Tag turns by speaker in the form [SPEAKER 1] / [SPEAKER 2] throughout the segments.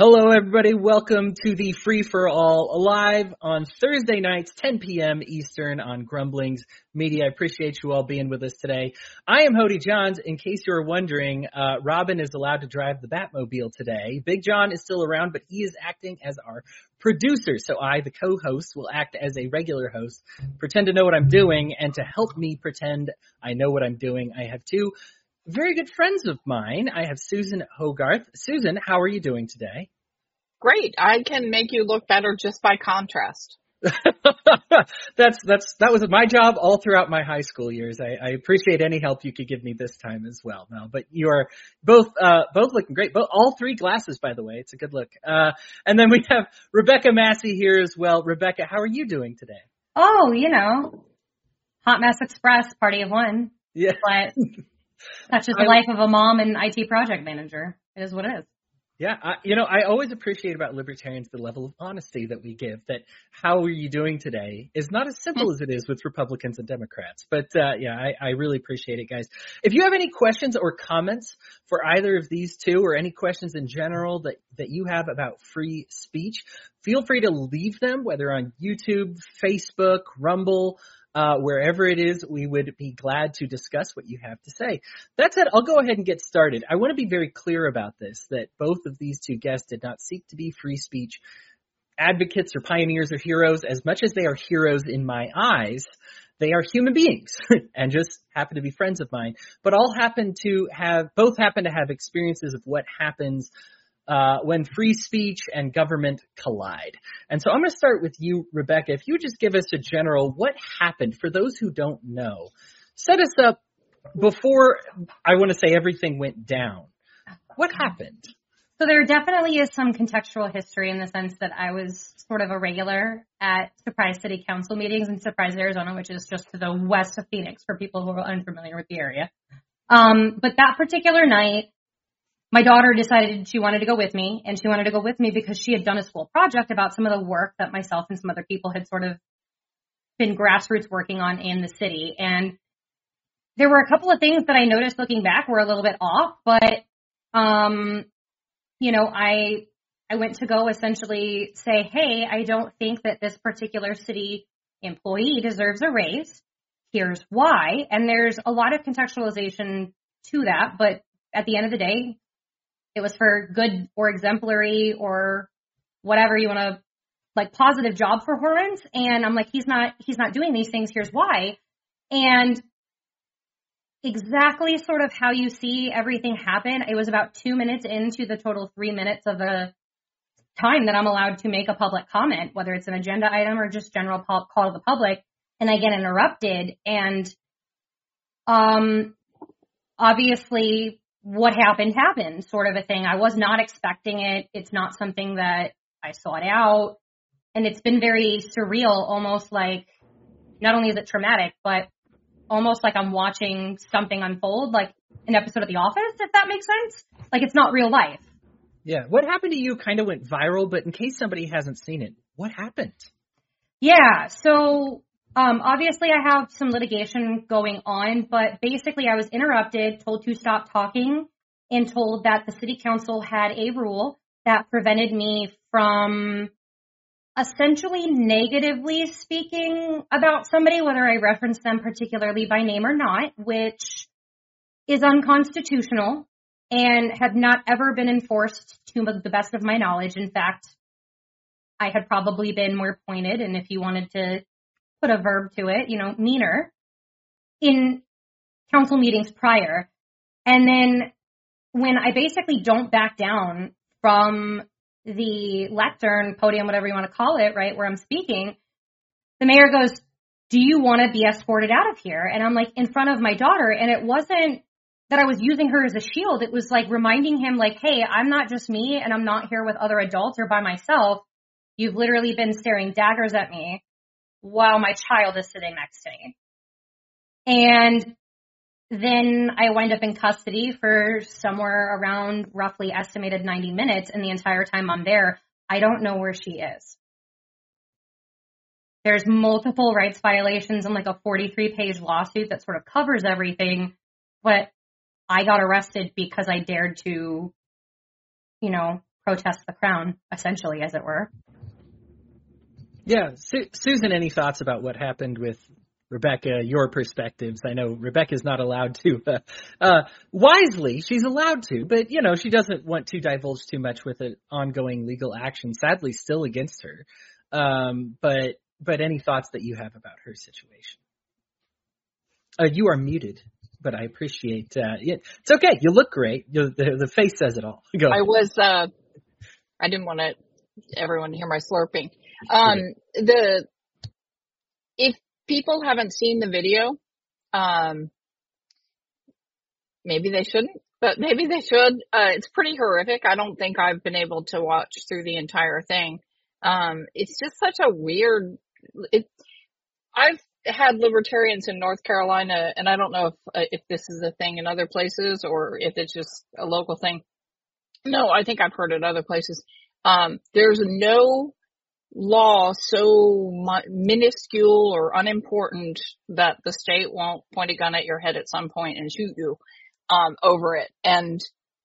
[SPEAKER 1] Hello, everybody. Welcome to the Free for All live on Thursday nights, 10 p.m. Eastern on Grumblings Media. I appreciate you all being with us today. I am Hody Johns. In case you were wondering, Robin is allowed to drive the Batmobile today. Big John is still around, but he is acting as our producer. So I, the co-host, will act as a regular host, pretend to know what I'm doing, and to help me pretend I know what I'm doing, I have two very good friends of mine. I have Susan Hogarth. Susan, how are you doing today?
[SPEAKER 2] Great. I can make you look better just by contrast.
[SPEAKER 1] That was my job all throughout my high school years. I appreciate any help you could give me this time as well. No, but you are both looking great. All three glasses, by the way. It's a good look. And then we have Rebecca Massey here as well. Rebecca, how are you doing today?
[SPEAKER 3] Oh, Hot Mess Express, party of one.
[SPEAKER 1] Yeah.
[SPEAKER 3] But that's just the life of a mom and IT project manager. It is what it is.
[SPEAKER 1] Yeah, I always appreciate about libertarians the level of honesty that we give, that how are you doing today is not as simple as it is with Republicans and Democrats. But, I really appreciate it, guys. If you have any questions or comments for either of these two, or any questions in general that you have about free speech, feel free to leave them, whether on YouTube, Facebook, Rumble, wherever it is. We would be glad to discuss what you have to say. That said, I'll go ahead and get started. I want to be very clear about this, that both of these two guests did not seek to be free speech advocates or pioneers or heroes. As much as they are heroes in my eyes, they are human beings and just happen to be friends of mine. But both happen to have experiences of what happens when free speech and government collide. And so I'm going to start with you, Rebecca. If you would just give us a general, what happened for those who don't know, set us up before, I want to say, everything went down. What happened?
[SPEAKER 3] So there definitely is some contextual history in the sense that I was sort of a regular at Surprise City Council meetings in Surprise, Arizona, which is just to the west of Phoenix for people who are unfamiliar with the area. But that particular night, my daughter decided she wanted to go with me, and she wanted to go with me because she had done a school project about some of the work that myself and some other people had sort of been grassroots working on in the city. And there were a couple of things that I noticed looking back were a little bit off, but, I went to go essentially say, hey, I don't think that this particular city employee deserves a raise. Here's why. And there's a lot of contextualization to that, but at the end of the day, it was for good or exemplary or whatever you want to, like, positive job performance. And I'm like, he's not doing these things. Here's why. And exactly sort of how you see everything happen. It was about 2 minutes into the total 3 minutes of the time that I'm allowed to make a public comment, whether it's an agenda item or just general call to the public. And I get interrupted. And, obviously, what happened sort of a thing. I was not expecting it. It's not something that I sought out. And it's been very surreal, almost like, not only is it traumatic, but almost like I'm watching something unfold, like an episode of The Office, if that makes sense. Like, it's not real life.
[SPEAKER 1] Yeah. What happened to you kind of went viral, but in case somebody hasn't seen it, what happened?
[SPEAKER 3] Yeah. So, obviously I have some litigation going on, but basically I was interrupted, told to stop talking, and told that the city council had a rule that prevented me from essentially negatively speaking about somebody, whether I reference them particularly by name or not, which is unconstitutional and had not ever been enforced to the best of my knowledge. In fact, I had probably been more pointed, and if you wanted to put a verb to it, meaner in council meetings prior. And then when I basically don't back down from the lectern, podium, whatever you want to call it, right, where I'm speaking, the mayor goes, do you want to be escorted out of here? And I'm like, in front of my daughter. And it wasn't that I was using her as a shield. It was like reminding him, like, hey, I'm not just me, and I'm not here with other adults or by myself. You've literally been staring daggers at me while my child is sitting next to me. And then I wind up in custody for somewhere around roughly estimated 90 minutes. And the entire time I'm there, I don't know where she is. There's multiple rights violations and like a 43-page lawsuit that sort of covers everything. But I got arrested because I dared to, protest the crown, essentially, as it were.
[SPEAKER 1] Yeah. Susan, any thoughts about what happened with Rebecca, your perspectives? I know Rebecca's not allowed to, wisely, she's allowed to, but, she doesn't want to divulge too much with an ongoing legal action, sadly still against her. But any thoughts that you have about her situation? You are muted, but I appreciate it. It's okay. You look great. The face says it all. Go ahead.
[SPEAKER 2] I didn't want everyone to hear my slurping. If people haven't seen the video, maybe they shouldn't, but maybe they should. It's pretty horrific. I don't think I've been able to watch through the entire thing. It's just such a weird, I've had libertarians in North Carolina, and I don't know if this is a thing in other places or if it's just a local thing. No, I think I've heard it other places. There's no law so minuscule or unimportant that the state won't point a gun at your head at some point and shoot you over it. And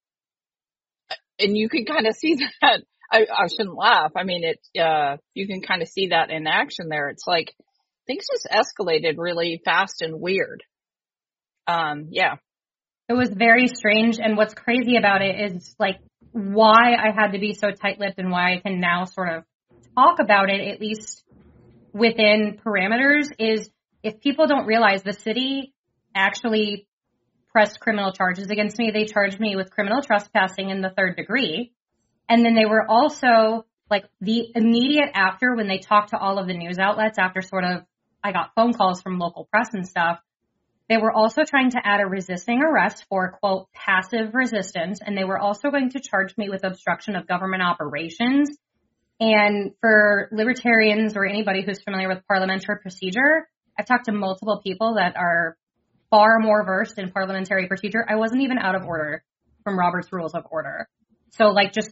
[SPEAKER 2] you can kind of see that. I shouldn't laugh. I mean, you can kind of see that in action there. It's like things just escalated really fast and weird. Yeah.
[SPEAKER 3] It was very strange. And what's crazy about it is like why I had to be so tight-lipped and why I can now sort of talk about it, at least within parameters, is if people don't realize the city actually pressed criminal charges against me. They charged me with criminal trespassing in the 3rd degree. And then they were also like the immediate after when they talked to all of the news outlets after sort of I got phone calls from local press and stuff. They were also trying to add a resisting arrest for, quote, passive resistance. And they were also going to charge me with obstruction of government operations. And for libertarians or anybody who's familiar with parliamentary procedure, I've talked to multiple people that are far more versed in parliamentary procedure. I wasn't even out of order from Robert's Rules of Order. So like just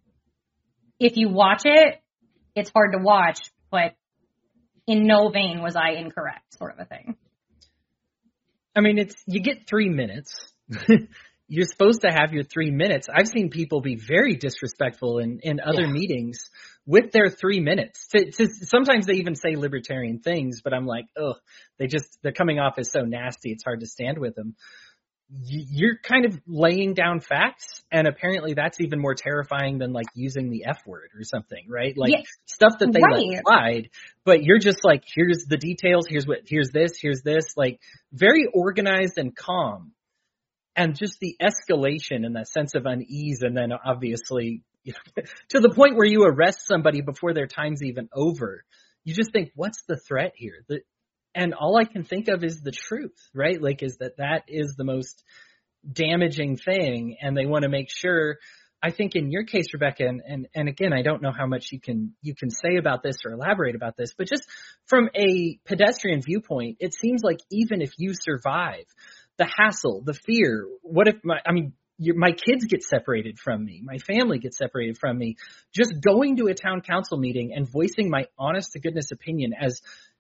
[SPEAKER 3] if you watch it, it's hard to watch, but in no vein was I incorrect, sort of a thing.
[SPEAKER 1] I mean, you get 3 minutes. You're supposed to have your 3 minutes. I've seen people be very disrespectful in other meetings with their 3 minutes. Sometimes they even say libertarian things, but I'm like, ugh, they're coming off as so nasty. It's hard to stand with them. You're kind of laying down facts, and apparently that's even more terrifying than like using the F word or something, right? Like stuff that they let slide, but you're just like, here's the details, here's this, like very organized and calm. And just the escalation and that sense of unease, and then obviously to the point where you arrest somebody before their time's even over. You just think, what's the threat here? And all I can think of is the truth, right? Like, is that is the most damaging thing. And they want to make sure, I think in your case, Rebecca, and again, I don't know how much you can say about this or elaborate about this, but just from a pedestrian viewpoint, it seems like even if you survive the hassle, the fear, what if my kids get separated from me, my family gets separated from me, just going to a town council meeting and voicing my honest to goodness opinion as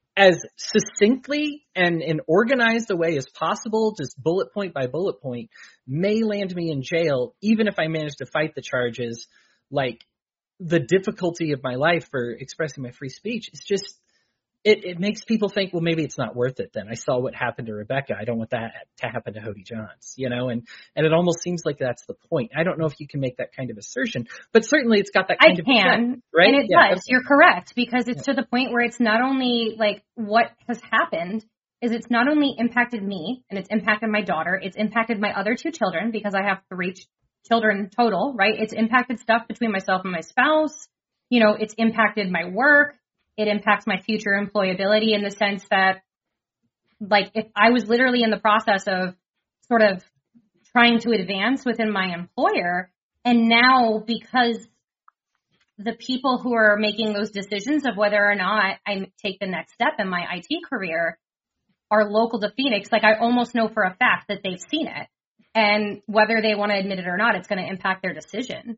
[SPEAKER 1] succinctly and in organized a way as possible, just bullet point by bullet point, may land me in jail, even if I manage to fight the charges. Like, the difficulty of my life for expressing my free speech, it's just, it makes people think, well, maybe it's not worth it then. I saw what happened to Rebecca. I don't want that to happen to Hody Johns, and it almost seems like that's the point. I don't know if you can make that kind of assertion, but certainly it's got that kind of effect, right?
[SPEAKER 3] And it does. You're correct, because it's to the point where it's not only like what has happened is it's not only impacted me and it's impacted my daughter, it's impacted my other 2 children because I have 3 children total, right? It's impacted stuff between myself and my spouse. It's impacted my work. It impacts my future employability in the sense that, like, if I was literally in the process of sort of trying to advance within my employer, and now because the people who are making those decisions of whether or not I take the next step in my IT career are local to Phoenix, like, I almost know for a fact that they've seen it. And whether they want to admit it or not, it's going to impact their decision.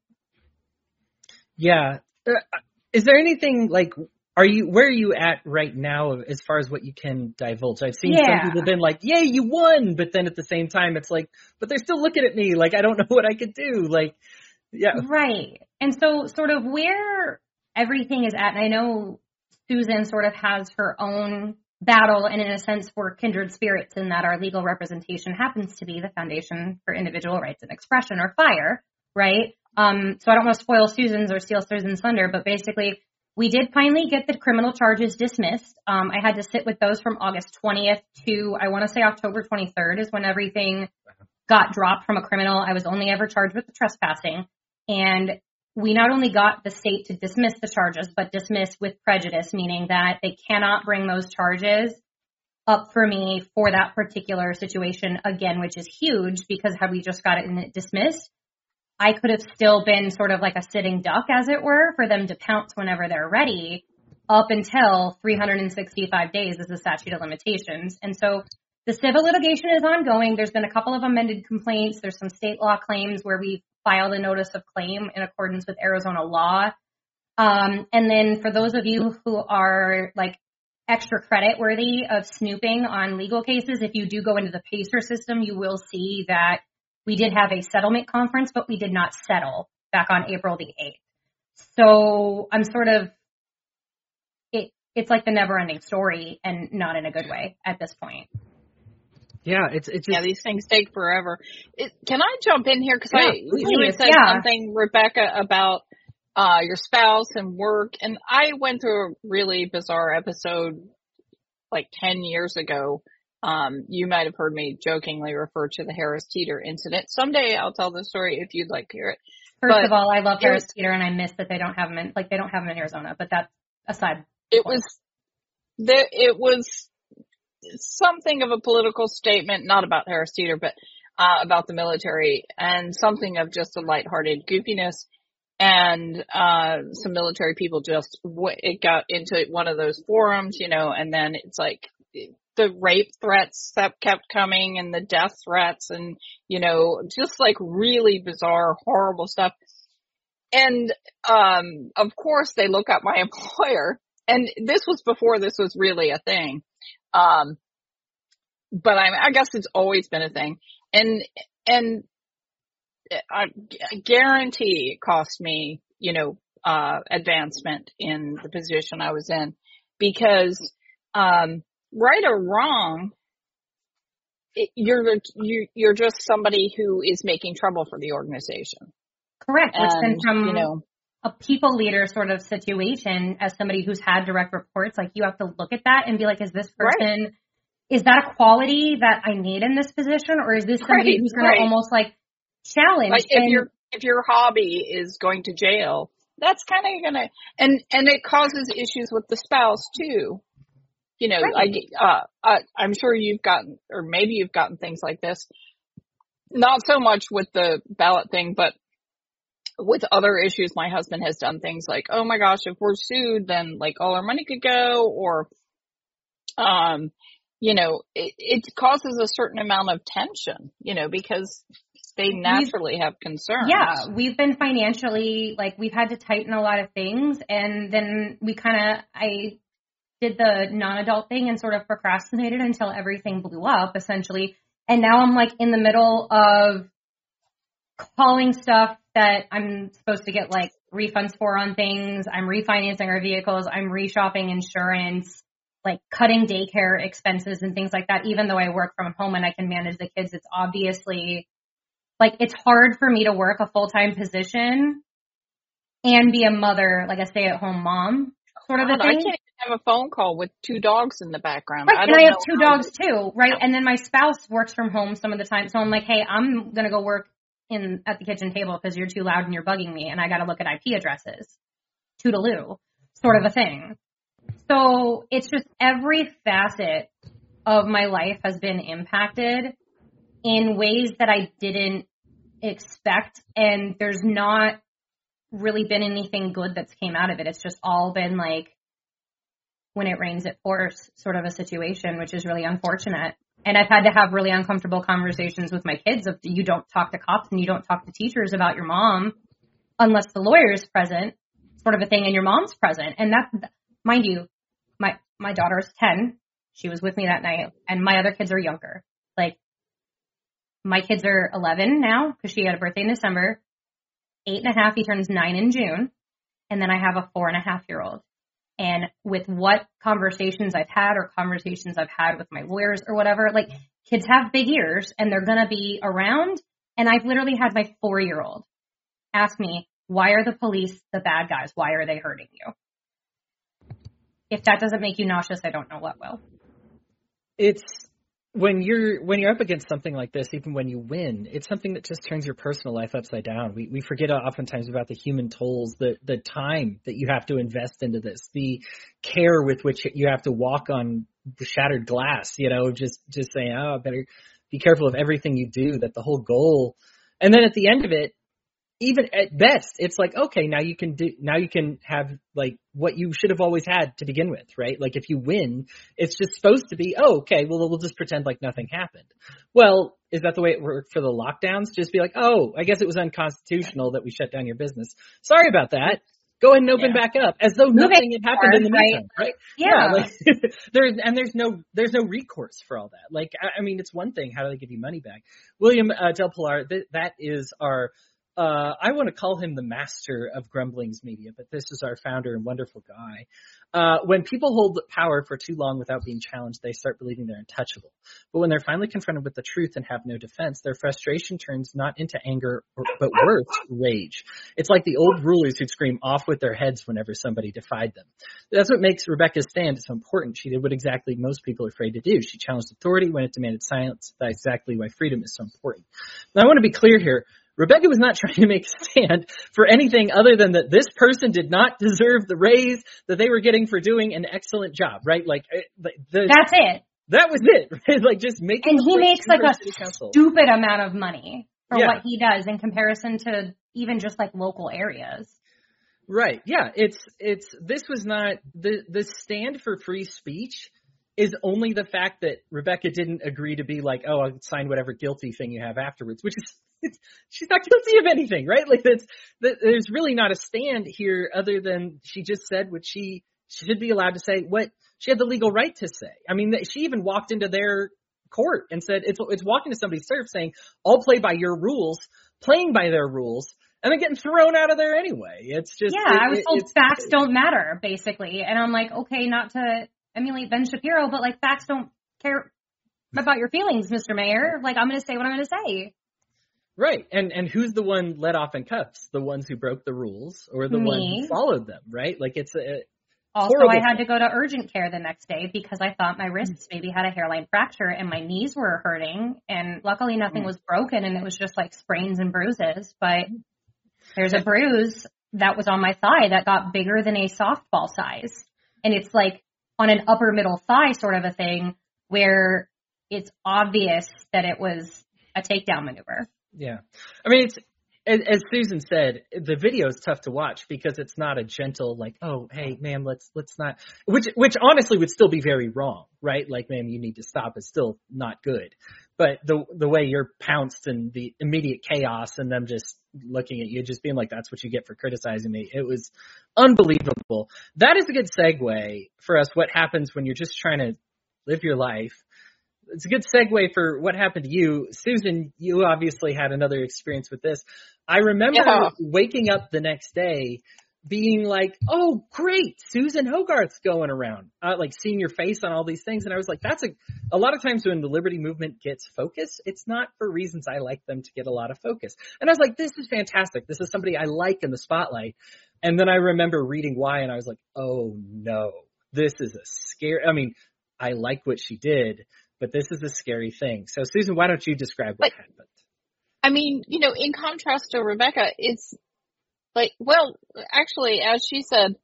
[SPEAKER 1] Yeah. Is there anything like, where are you at right now as far as what you can divulge? I've seen some people have been like, yay, you won. But then at the same time, it's like, but they're still looking at me like, I don't know what I could do. Like, yeah.
[SPEAKER 3] Right. And so sort of where everything is at, and I know Susan sort of has her own battle, and in a sense we're kindred spirits in that our legal representation happens to be the Foundation for Individual Rights and Expression, or FIRE, right? So I don't want to spoil Susan's or steal Susan's thunder, but basically we did finally get the criminal charges dismissed. I had to sit with those from August 20th to, I want to say October 23rd is when everything got dropped from a criminal. I was only ever charged with the trespassing. And we not only got the state to dismiss the charges, but dismiss with prejudice, meaning that they cannot bring those charges up for me for that particular situation again, which is huge, because had we just got it dismissed, I could have still been sort of like a sitting duck, as it were, for them to pounce whenever they're ready, up until 365 days is the statute of limitations. And so the civil litigation is ongoing. There's been a couple of amended complaints. There's some state law claims where we filed a notice of claim in accordance with Arizona law. And then for those of you who are like extra credit worthy of snooping on legal cases, if you do go into the PACER system, you will see that we did have a settlement conference, but we did not settle back on April the 8th. So I'm sort of, it's like the never ending story, and not in a good way at this point.
[SPEAKER 1] Yeah, it's just,
[SPEAKER 2] yeah, these things take forever. Can I jump in here? Because you had said something, Rebecca, about your spouse and work. And I went through a really bizarre episode like 10 years ago. You might have heard me jokingly refer to the Harris Teeter incident. Someday I'll tell the story if you'd like to hear it.
[SPEAKER 3] First of all, I love Harris Teeter, and I miss that they don't have them in Arizona, but that's aside.
[SPEAKER 2] It was something of a political statement, not about Harris Teeter, but about the military, and something of just a lighthearted goofiness. And some military people just it got into one of those forums, and then it's like the rape threats that kept coming, and the death threats, and just like really bizarre, horrible stuff. And of course, they look up my employer, and this was before this was really a thing. But I guess it's always been a thing. And I guarantee it cost me, advancement in the position I was in, because, right or wrong, you're just somebody who is making trouble for the organization.
[SPEAKER 3] Correct. Which then from a people leader sort of situation, as somebody who's had direct reports, like you have to look at that and be like, is this person, right, is that a quality that I need in this position? Or is this somebody who's going to almost like challenge? Like
[SPEAKER 2] if your hobby is going to jail, that's kind of going to, and it causes issues with the spouse too. Right. I'm sure you've gotten, or maybe you've gotten things like this, not so much with the ballot thing, but with other issues. My husband has done things like, oh my gosh, if we're sued, then like all our money could go, or, it causes a certain amount of tension, because they naturally have concerns.
[SPEAKER 3] Yeah, we've been financially, like, we've had to tighten a lot of things, and then I did the non-adult thing and sort of procrastinated until everything blew up, essentially. And now I'm like in the middle of calling stuff that I'm supposed to get like refunds for on things. I'm refinancing our vehicles. I'm reshopping insurance, like cutting daycare expenses and things like that. Even though I work from home and I can manage the kids, it's obviously like, it's hard for me to work a full-time position and be a mother, like a stay-at-home mom sort of a thing.
[SPEAKER 2] I can't even have a phone call with 2 dogs in the background.
[SPEAKER 3] Right, and I have 2 dogs too, right? Yeah. And then my spouse works from home some of the time. So I'm like, hey, I'm going to go work at the kitchen table because you're too loud and you're bugging me, and I got to look at IP addresses. Toodaloo, sort of a thing. So it's just every facet of my life has been impacted in ways that I didn't expect, and there's not really been anything good that's came out of it. It's just all been like, when it rains it pours sort of a situation, which is really unfortunate. And I've had to have really uncomfortable conversations with my kids of, you don't talk to cops and you don't talk to teachers about your mom unless the lawyer is present, sort of a thing, and your mom's present. And that, mind you, my daughter's 10. She was with me that night, and my other kids are younger. Like, my kids are 11 now because she had a birthday in December. 8.5. He turns 9 in June. And then I have a 4.5-year-old. And with what conversations I've had or conversations I've had with my lawyers or whatever, like, kids have big ears and they're going to be around. And I've literally had my 4-year-old ask me, why are the police the bad guys? Why are they hurting you? If that doesn't make you nauseous, I don't know what will.
[SPEAKER 1] It's when you're up against something like this, even when you win, it's something that just turns your personal life upside down. We forget oftentimes about the human tolls, the time that you have to invest into this, the care with which you have to walk on the shattered glass, just saying, oh, I better be careful of everything you do, that the whole goal. And then at the end of it, even at best, it's like, okay, now you can have like what you should have always had to begin with, right? Like if you win, it's just supposed to be, oh, okay, well, we'll just pretend like nothing happened. Well, is that the way it worked for the lockdowns? Just be like, oh, I guess it was unconstitutional that we shut down your business. Sorry about that. Go ahead and open back up, as though nothing had happened in the meantime, right?
[SPEAKER 3] Yeah.
[SPEAKER 1] Like, there's no recourse for all that. Like, I mean, it's one thing. How do they give you money back? William Del Pilar, that is our, I want to call him the master of grumblings media, but this is our founder and wonderful guy. When people hold power for too long without being challenged, they start believing they're untouchable. But when they're finally confronted with the truth and have no defense, their frustration turns not into anger, but worse, rage. It's like the old rulers who'd scream off with their heads whenever somebody defied them. That's what makes Rebecca's stand so important. She did what exactly most people are afraid to do. She challenged authority when it demanded silence. That's exactly why freedom is so important. Now, I want to be clear here. Rebecca was not trying to make a stand for anything other than that this person did not deserve the raise that they were getting for doing an excellent job, right? Like
[SPEAKER 3] that's it.
[SPEAKER 1] That was it, right? Like just making.
[SPEAKER 3] And he makes like a stupid amount of money for what he does in comparison to even just like local areas.
[SPEAKER 1] Right. Yeah. This was not the stand for free speech is only the fact that Rebecca didn't agree to be like, oh, I'll sign whatever guilty thing you have afterwards, which is, she's not guilty of anything, right? Like there's really not a stand here other than she just said what she should be allowed to say, what she had the legal right to say. I mean, she even walked into their court and said, it's walking to somebody's turf saying, I'll play by your rules, playing by their rules, and then getting thrown out of there anyway. It's just,
[SPEAKER 3] I was told facts don't matter, basically. And I'm like, okay, not to emulate Ben Shapiro, but like facts don't care about your feelings, Mr. Mayor. Like, I'm going to say what I'm going to say.
[SPEAKER 1] Right. And who's the one let off in cuffs? The ones who broke the rules or the one who followed them, right? Like it's
[SPEAKER 3] also, I had to go to urgent care the next day because I thought my wrists maybe had a hairline fracture and my knees were hurting. And luckily nothing was broken and it was just like sprains and bruises. But there's a bruise that was on my thigh that got bigger than a softball size. And it's like on an upper middle thigh sort of a thing where it's obvious that it was a takedown maneuver.
[SPEAKER 1] Yeah. I mean, it's, as Susan said, the video is tough to watch because it's not a gentle, like, oh, hey, ma'am, let's not, which honestly would still be very wrong, right? Like, ma'am, you need to stop is still not good. But the way you're pounced and the immediate chaos and them just looking at you, just being like, that's what you get for criticizing me. It was unbelievable. That is a good segue for us. What happens when you're just trying to live your life? It's a good segue for what happened to you. Susan, you obviously had another experience with this. I remember waking up the next day being like, oh, great, Susan Hogarth's going around, like seeing your face on all these things. And I was like, that's a lot of times when the Liberty Movement gets focus, it's not for reasons I like them to get a lot of focus. And I was like, this is fantastic. This is somebody I like in the spotlight. And then I remember reading why, and I was like, oh no, this is a scary, I mean, I like what she did, but this is a scary thing. So Susan, why don't you describe what happened?
[SPEAKER 2] I mean, in contrast to Rebecca, it's like, well, actually, as she said,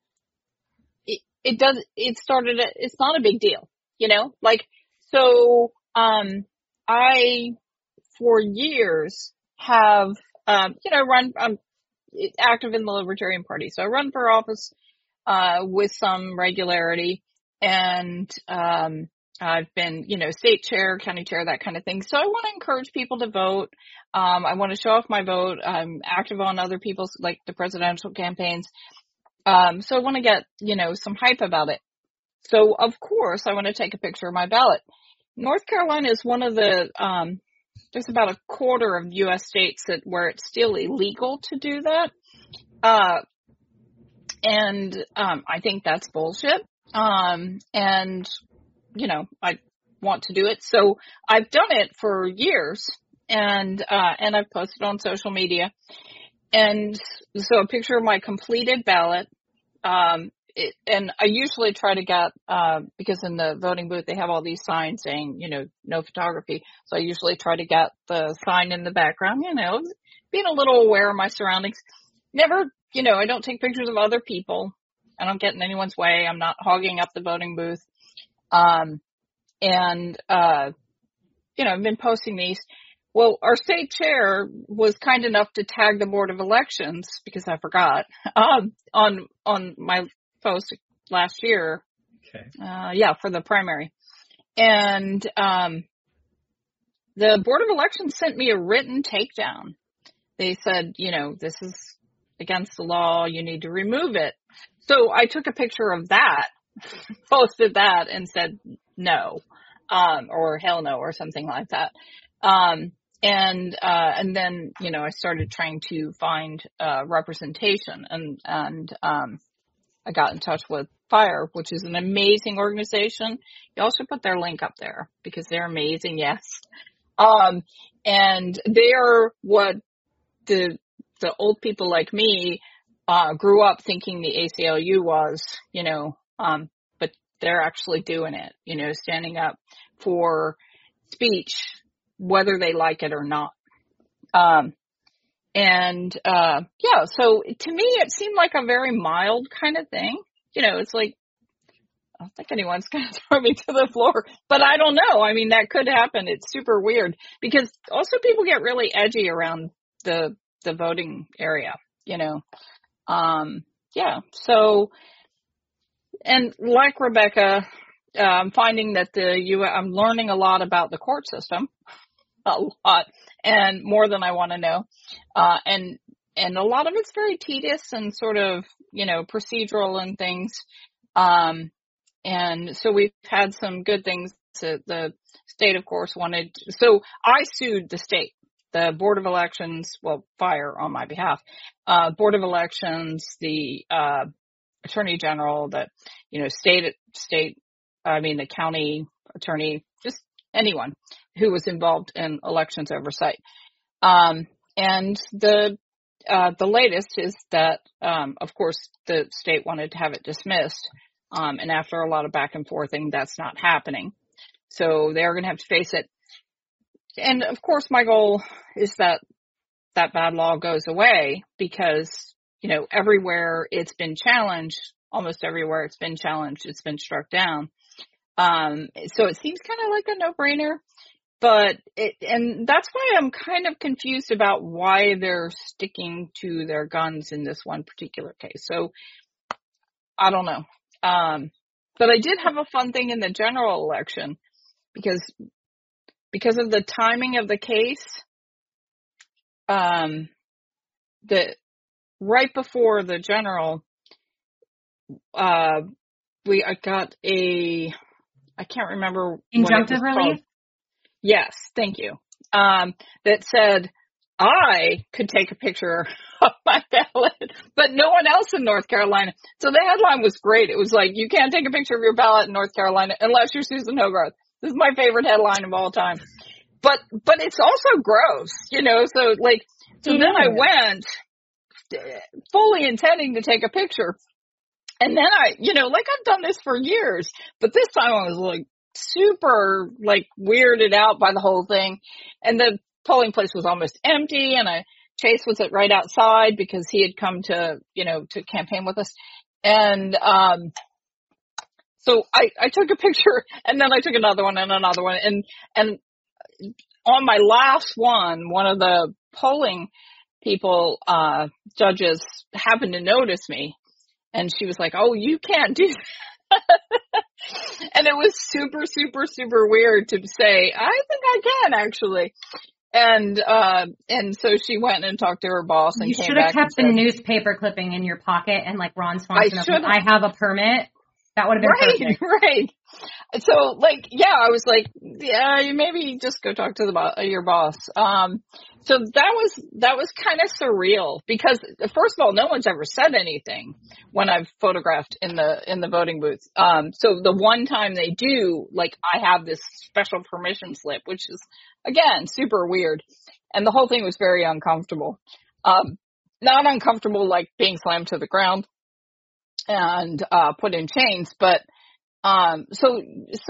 [SPEAKER 2] it's not a big deal, like, so, I, for years have, run, I'm active in the Libertarian Party. So I run for office, with some regularity and, I've been, state chair, county chair, that kind of thing. So I want to encourage people to vote. I want to show off my vote. I'm active on other people's, like the presidential campaigns. So I want to get, some hype about it. So of course I want to take a picture of my ballot. North Carolina is one of the, there's about a quarter of U.S. states where it's still illegal to do that. I think that's bullshit. And, you know, I want to do it. So I've done it for years, and I've posted on social media. And so a picture of my completed ballot, and I usually try to get, because in the voting booth they have all these signs saying, you know, no photography. So I usually try to get the sign in the background, you know, being a little aware of my surroundings. Never, you know, I don't take pictures of other people. I don't get in anyone's way. I'm not hogging up the voting booth. You know, I've been posting these. Well, our state chair was kind enough to tag the Board of Elections, because I forgot, on my post last year.
[SPEAKER 1] Okay.
[SPEAKER 2] For the primary. And, the Board of Elections sent me a written takedown. They said, you know, this is against the law. You need to remove it. So I took a picture of that, posted that, and said no, or hell no, or something like that. And then, you know, I started trying to find, representation, and I got in touch with FIRE, which is an amazing organization. You also put their link up there because they're amazing. Yes. And they're what the old people like me, grew up thinking the ACLU was, you know, but they're actually doing it, you know, standing up for speech, whether they like it or not. So to me, it seemed like a very mild kind of thing. You know, it's like, I don't think anyone's going to throw me to the floor, but I don't know. I mean, that could happen. It's super weird because also people get really edgy around the voting area, you know? So, and like Rebecca, I'm finding that I'm learning a lot about the court system, a lot, and more than I want to know. And a lot of it's very tedious and sort of, you know, procedural and things. And so we've had some good things. The state, of course, so I sued the state, the Board of Elections, well, FIRE on my behalf, Board of Elections, the, Attorney General, the, you know, the county attorney, just anyone who was involved in elections oversight. And the latest is that, of course, the state wanted to have it dismissed. And after a lot of back and forthing, that's not happening. So they're going to have to face it. And of course, my goal is that bad law goes away because, you know, everywhere it's been challenged, almost everywhere it's been challenged, it's been struck down. So it seems kind of like a no-brainer. And that's why I'm kind of confused about why they're sticking to their guns in this one particular case. So I don't know. But I did have a fun thing in the general election because of the timing of the case, right before the general, I got I can't remember.
[SPEAKER 3] Injunctive relief?
[SPEAKER 2] Yes, thank you. That said, I could take a picture of my ballot, but no one else in North Carolina. So the headline was great. It was like, you can't take a picture of your ballot in North Carolina unless you're Susan Hogarth. This is my favorite headline of all time. But it's also gross, you know, so then I went fully intending to take a picture. And then I've done this for years, but this time I was super weirded out by the whole thing. And the polling place was almost empty, and Chase was right outside because he had come to campaign with us. And, so I took a picture, and then I took another one and another one. And on my last one of the polling people, judges happened to notice me, and she was like, "Oh, you can't do that." And it was super, super, super weird to say, "I think I can actually." And so she went and talked to her boss and came back.
[SPEAKER 3] You should have kept the newspaper clipping in your pocket and Ron Swanson, I have a permit. That would have been perfect.
[SPEAKER 2] Right. So, like, yeah, I was like, yeah, you maybe just go talk to your boss. So that was kind of surreal because, first of all, no one's ever said anything when I've photographed in the voting booth. So the one time they do, like, I have this special permission slip, which is, again, super weird. And the whole thing was very uncomfortable. Not uncomfortable like being slammed to the ground and put in chains, but so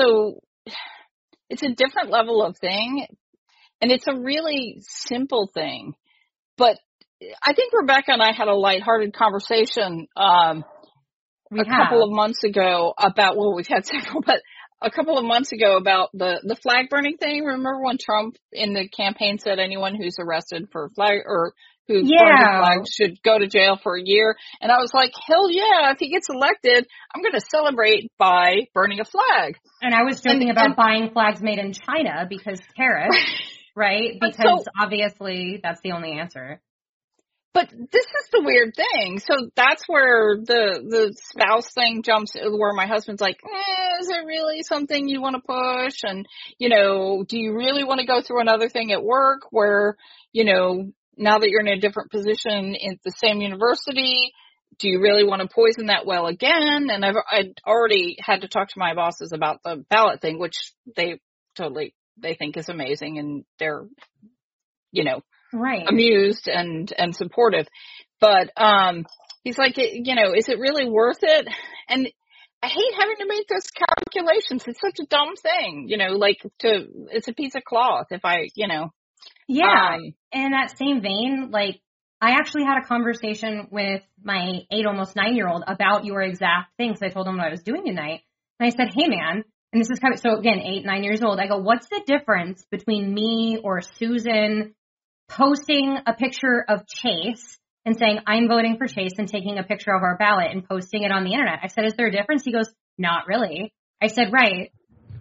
[SPEAKER 2] it's a different level of thing, and it's a really simple thing. But I think Rebecca and I had a lighthearted conversation couple of months ago about, well, we've had several, but a couple of months ago about the flag burning thing. Remember when Trump in the campaign said anyone who's arrested for flag or who burned a flag should go to jail for a year? And I was like, hell yeah, if he gets elected, I'm going to celebrate by burning a flag.
[SPEAKER 3] And I was joking about buying flags made in China because tariffs, right? Because obviously that's the only answer.
[SPEAKER 2] But this is the weird thing. So that's where the spouse thing jumps, where my husband's like, is it really something you want to push? And, do you really want to go through another thing at work where, now that you're in a different position in the same university, do you really want to poison that well again? And I'd already had to talk to my bosses about the ballot thing, which they think is amazing, and they're,
[SPEAKER 3] right,
[SPEAKER 2] amused and supportive. But he's like, is it really worth it? And I hate having to make those calculations. It's such a dumb thing, it's a piece of cloth if I.
[SPEAKER 3] Yeah. And in that same vein, like, I actually had a conversation with my 8, almost 9-year-old about your exact thing. So I told him what I was doing tonight. And I said, hey, man, and this is kind of, so again, 8, 9 years old. I go, what's the difference between me or Susan posting a picture of Chase and saying, I'm voting for Chase, and taking a picture of our ballot and posting it on the internet? I said, is there a difference? He goes, not really. I said, right.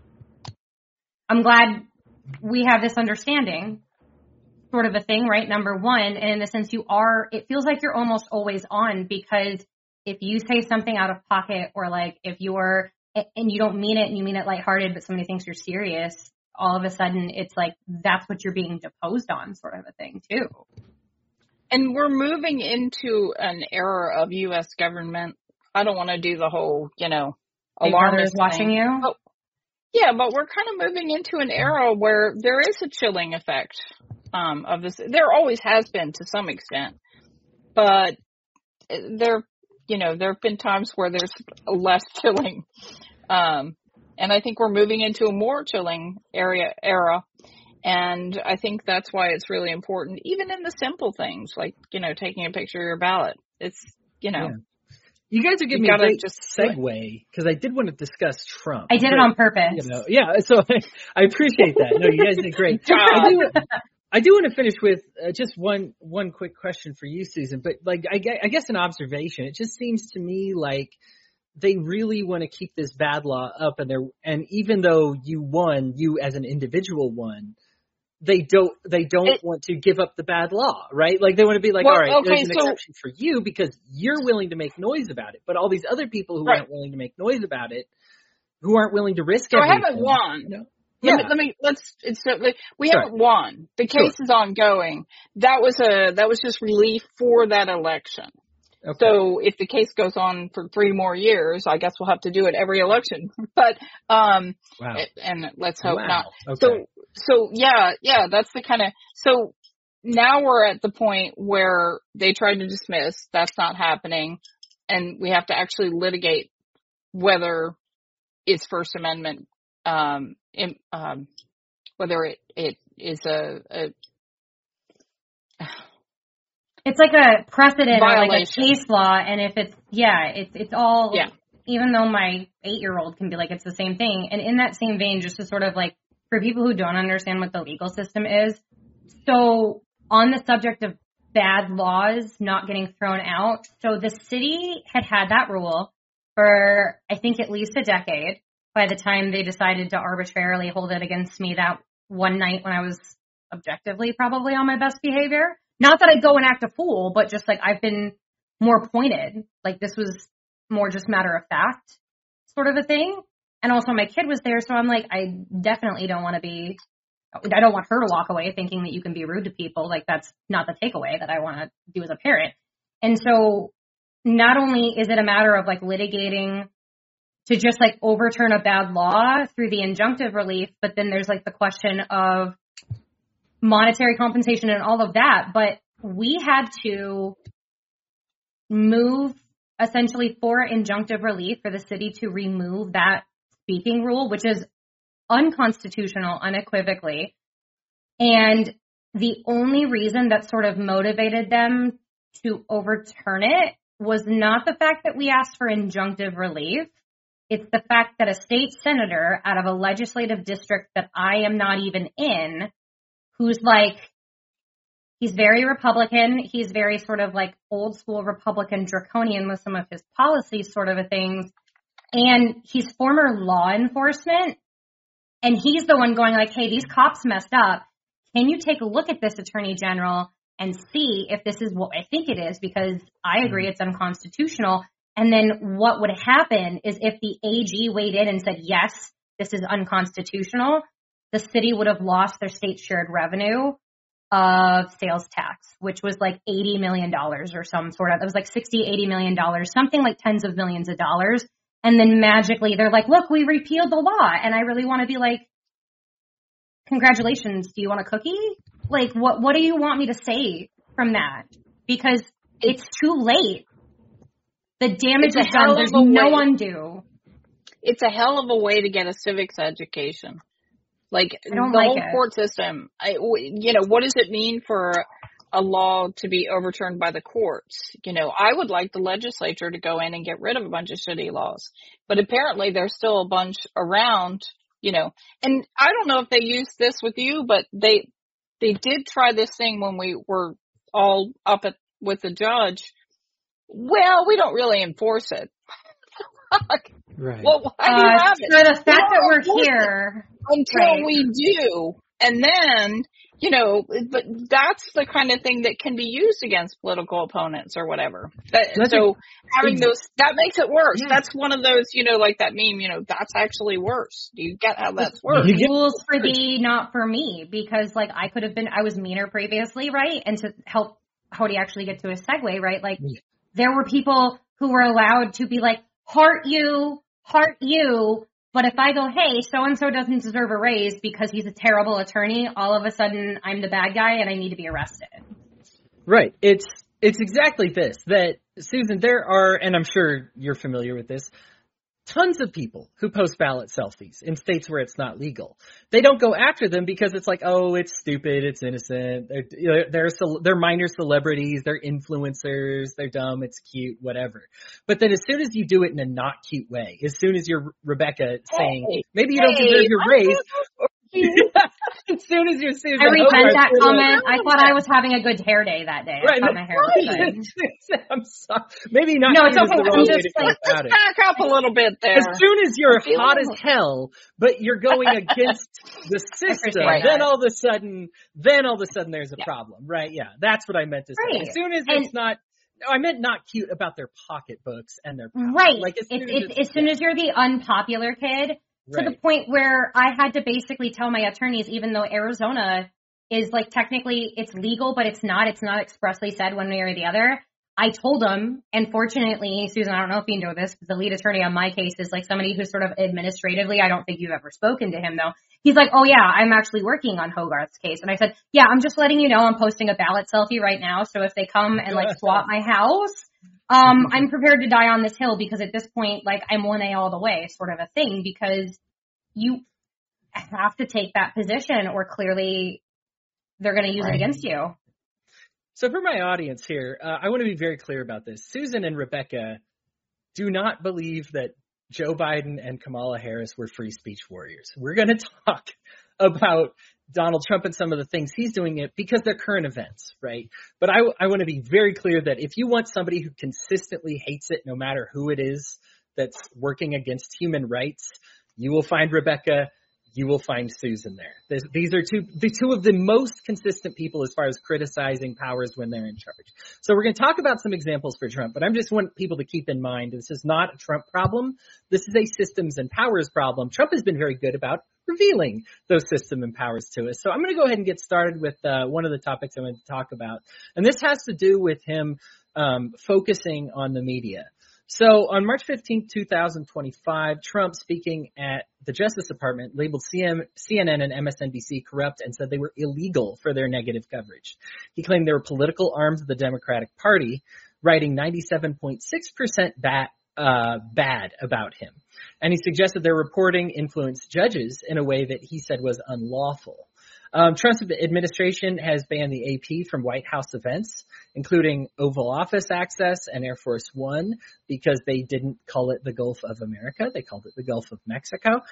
[SPEAKER 3] I'm glad we have this understanding. Sort of a thing, right? Number one. And in the sense it feels like you're almost always on, because if you say something out of pocket, or like if you're, and you don't mean it and you mean it lighthearted, but somebody thinks you're serious, all of a sudden it's like, that's what you're being deposed on, sort of a thing too.
[SPEAKER 2] And we're moving into an era of U.S. government. I don't want to do the whole, alarmist
[SPEAKER 3] watching
[SPEAKER 2] thing.
[SPEAKER 3] you.
[SPEAKER 2] Oh, yeah, but we're kind of moving into an era where there is a chilling effect. Of this, there always has been to some extent, but there have been times where there's less chilling, and I think we're moving into a more chilling era, and I think that's why it's really important, even in the simple things like taking a picture of your ballot. It's
[SPEAKER 1] Yeah. You guys are giving me a great segue, because I did want to discuss Trump.
[SPEAKER 3] I did it on purpose.
[SPEAKER 1] So I appreciate that. No, you guys did great. I do want to finish with just one quick question for you, Susan. But I guess an observation. It just seems to me like they really want to keep this bad law up, and even though you as an individual won, they don't want to give up the bad law, right? Like they want to be like, all right, there's an exception for you because you're willing to make noise about it, but all these other people who aren't willing to make noise about it, who aren't willing to risk everything.
[SPEAKER 2] I haven't won. We haven't won. The case is ongoing. That was just relief for that election. Okay. So if the case goes on for 3 more years, I guess we'll have to do it every election. But, and let's hope not. Okay. So yeah, that's the kind of, so now we're at the point where they tried to dismiss, that's not happening. And we have to actually litigate whether it's First Amendment, whether it is
[SPEAKER 3] it's like a precedent or like a case law, and if it's all, even though my 8-year-old can be like, it's the same thing. And in that same vein, just to sort of like, for people who don't understand what the legal system is, so on the subject of bad laws not getting thrown out, so the city had that rule for, I think, at least a decade, by the time they decided to arbitrarily hold it against me that one night when I was objectively probably on my best behavior. Not that I'd go and act a fool, but just like I've been more pointed. Like this was more just matter of fact. sort of a thing. And also my kid was there, so I'm like, I definitely don't want her to walk away thinking that you can be rude to people. Like, that's not the takeaway that I want to do as a parent. And so not only is it a matter of like litigating to just like overturn a bad law through the injunctive relief, but then there's like the question of monetary compensation and all of that. But we had to move essentially for injunctive relief for the city to remove that speaking rule, which is unconstitutional unequivocally. And the only reason that sort of motivated them to overturn it was not the fact that we asked for injunctive relief. It's the fact that a state senator out of a legislative district that I am not even in, who's like, he's very Republican. He's very sort of like old school Republican draconian with some of his policies sort of a things. And he's former law enforcement. And he's the one going like, hey, these cops messed up. Can you take a look at this, Attorney General, and see if this is what I think it is? Because I agree it's unconstitutional. And then what would happen is if the AG weighed in and said, yes, this is unconstitutional, the city would have lost their state shared revenue of sales tax, which was like $80 million or some sort of, it was like $60, $80 million, something like tens of millions of dollars. And then magically they're like, look, we repealed the law. And I really want to be like, congratulations. Do you want a cookie? Like, what do you want me to say from that? Because it's too late. The damage is done. There's no undo.
[SPEAKER 2] It's a hell of a way to get a civics education. Like, the whole court system, what does it mean for a law to be overturned by the courts? I would like the legislature to go in and get rid of a bunch of shitty laws. But apparently there's still a bunch around, and I don't know if they used this with you, but they did try this thing when we were all up with the judge. Well, we don't really enforce it.
[SPEAKER 1] Right.
[SPEAKER 2] Well, why do you have it?
[SPEAKER 3] So the fact that we're here
[SPEAKER 2] until we do, and then, but that's the kind of thing that can be used against political opponents or whatever. Having those, that makes it worse. Yeah. That's one of those, like that meme, that's actually worse. Do you get how that's worse?
[SPEAKER 3] Rules for thee, not for me, because like I was meaner previously, right? And to help Hody actually get to a segue, right? Like there were people who were allowed to be like, heart you, but if I go, hey, so-and-so doesn't deserve a raise because he's a terrible attorney, all of a sudden I'm the bad guy and I need to be arrested.
[SPEAKER 1] Right. It's exactly this, that, Susan, there are, and I'm sure you're familiar with this, tons of people who post ballot selfies in states where it's not legal. They don't go after them because it's like, oh, it's stupid, it's innocent, they're minor celebrities, they're influencers, they're dumb, it's cute, whatever. But then as soon as you do it in a not cute way, as soon as you're Rebecca saying, maybe you don't deserve your raise, as soon as you're Susan,
[SPEAKER 3] I repent that comment. I thought I was having a good hair day that day.
[SPEAKER 1] Right,
[SPEAKER 3] I thought my hair was good.
[SPEAKER 1] I'm sorry. Maybe not.
[SPEAKER 3] No, it's okay.
[SPEAKER 1] The wrong way to go about it.
[SPEAKER 2] Back up a little bit there.
[SPEAKER 1] As soon as you're hot as hell, but you're going against the system, then all of a sudden there's a problem, right? Yeah, that's what I meant to say. Right. As soon as it's not. No, I meant not cute about their pocketbooks and their power.
[SPEAKER 3] Right.
[SPEAKER 1] Like
[SPEAKER 3] as soon as you're the unpopular kid. To the point where I had to basically tell my attorneys, even though Arizona is like technically it's legal, but it's not expressly said one way or the other. I told them, and fortunately, Susan, I don't know if you know this, because the lead attorney on my case is like somebody who's sort of administratively, I don't think you've ever spoken to him though. He's like, oh yeah, I'm actually working on Hogarth's case. And I said, yeah, I'm just letting you know I'm posting a ballot selfie right now. So if they come and like swap my house, I'm prepared to die on this hill because at this point, like I'm 1A all the way sort of a thing, because you have to take that position or clearly they're going to use it against you.
[SPEAKER 1] So for my audience here, I want to be very clear about this. Susan and Rebecca do not believe that Joe Biden and Kamala Harris were free speech warriors. We're going to talk about Donald Trump and some of the things he's doing it because they're current events, right? But I want to be very clear that if you want somebody who consistently hates it, no matter who it is that's working against human rights, you will find Rebecca you will find Susan there. These are two of the most consistent people as far as criticizing powers when they're in charge. So we're going to talk about some examples for Trump, but I just want people to keep in mind this is not a Trump problem. This is a systems and powers problem. Trump has been very good about revealing those system and powers to us. So I'm going to go ahead and get started with one of the topics I want to talk about. And this has to do with him focusing on the media. So on March 15, 2025, Trump, speaking at the Justice Department, labeled CNN and MSNBC corrupt and said they were illegal for their negative coverage. He claimed they were political arms of the Democratic Party, writing 97.6% bad about him. And he suggested their reporting influenced judges in a way that he said was unlawful. Trump's administration has banned the AP from White House events, including Oval Office access and Air Force One, because they didn't call it the Gulf of America. They called it the Gulf of Mexico.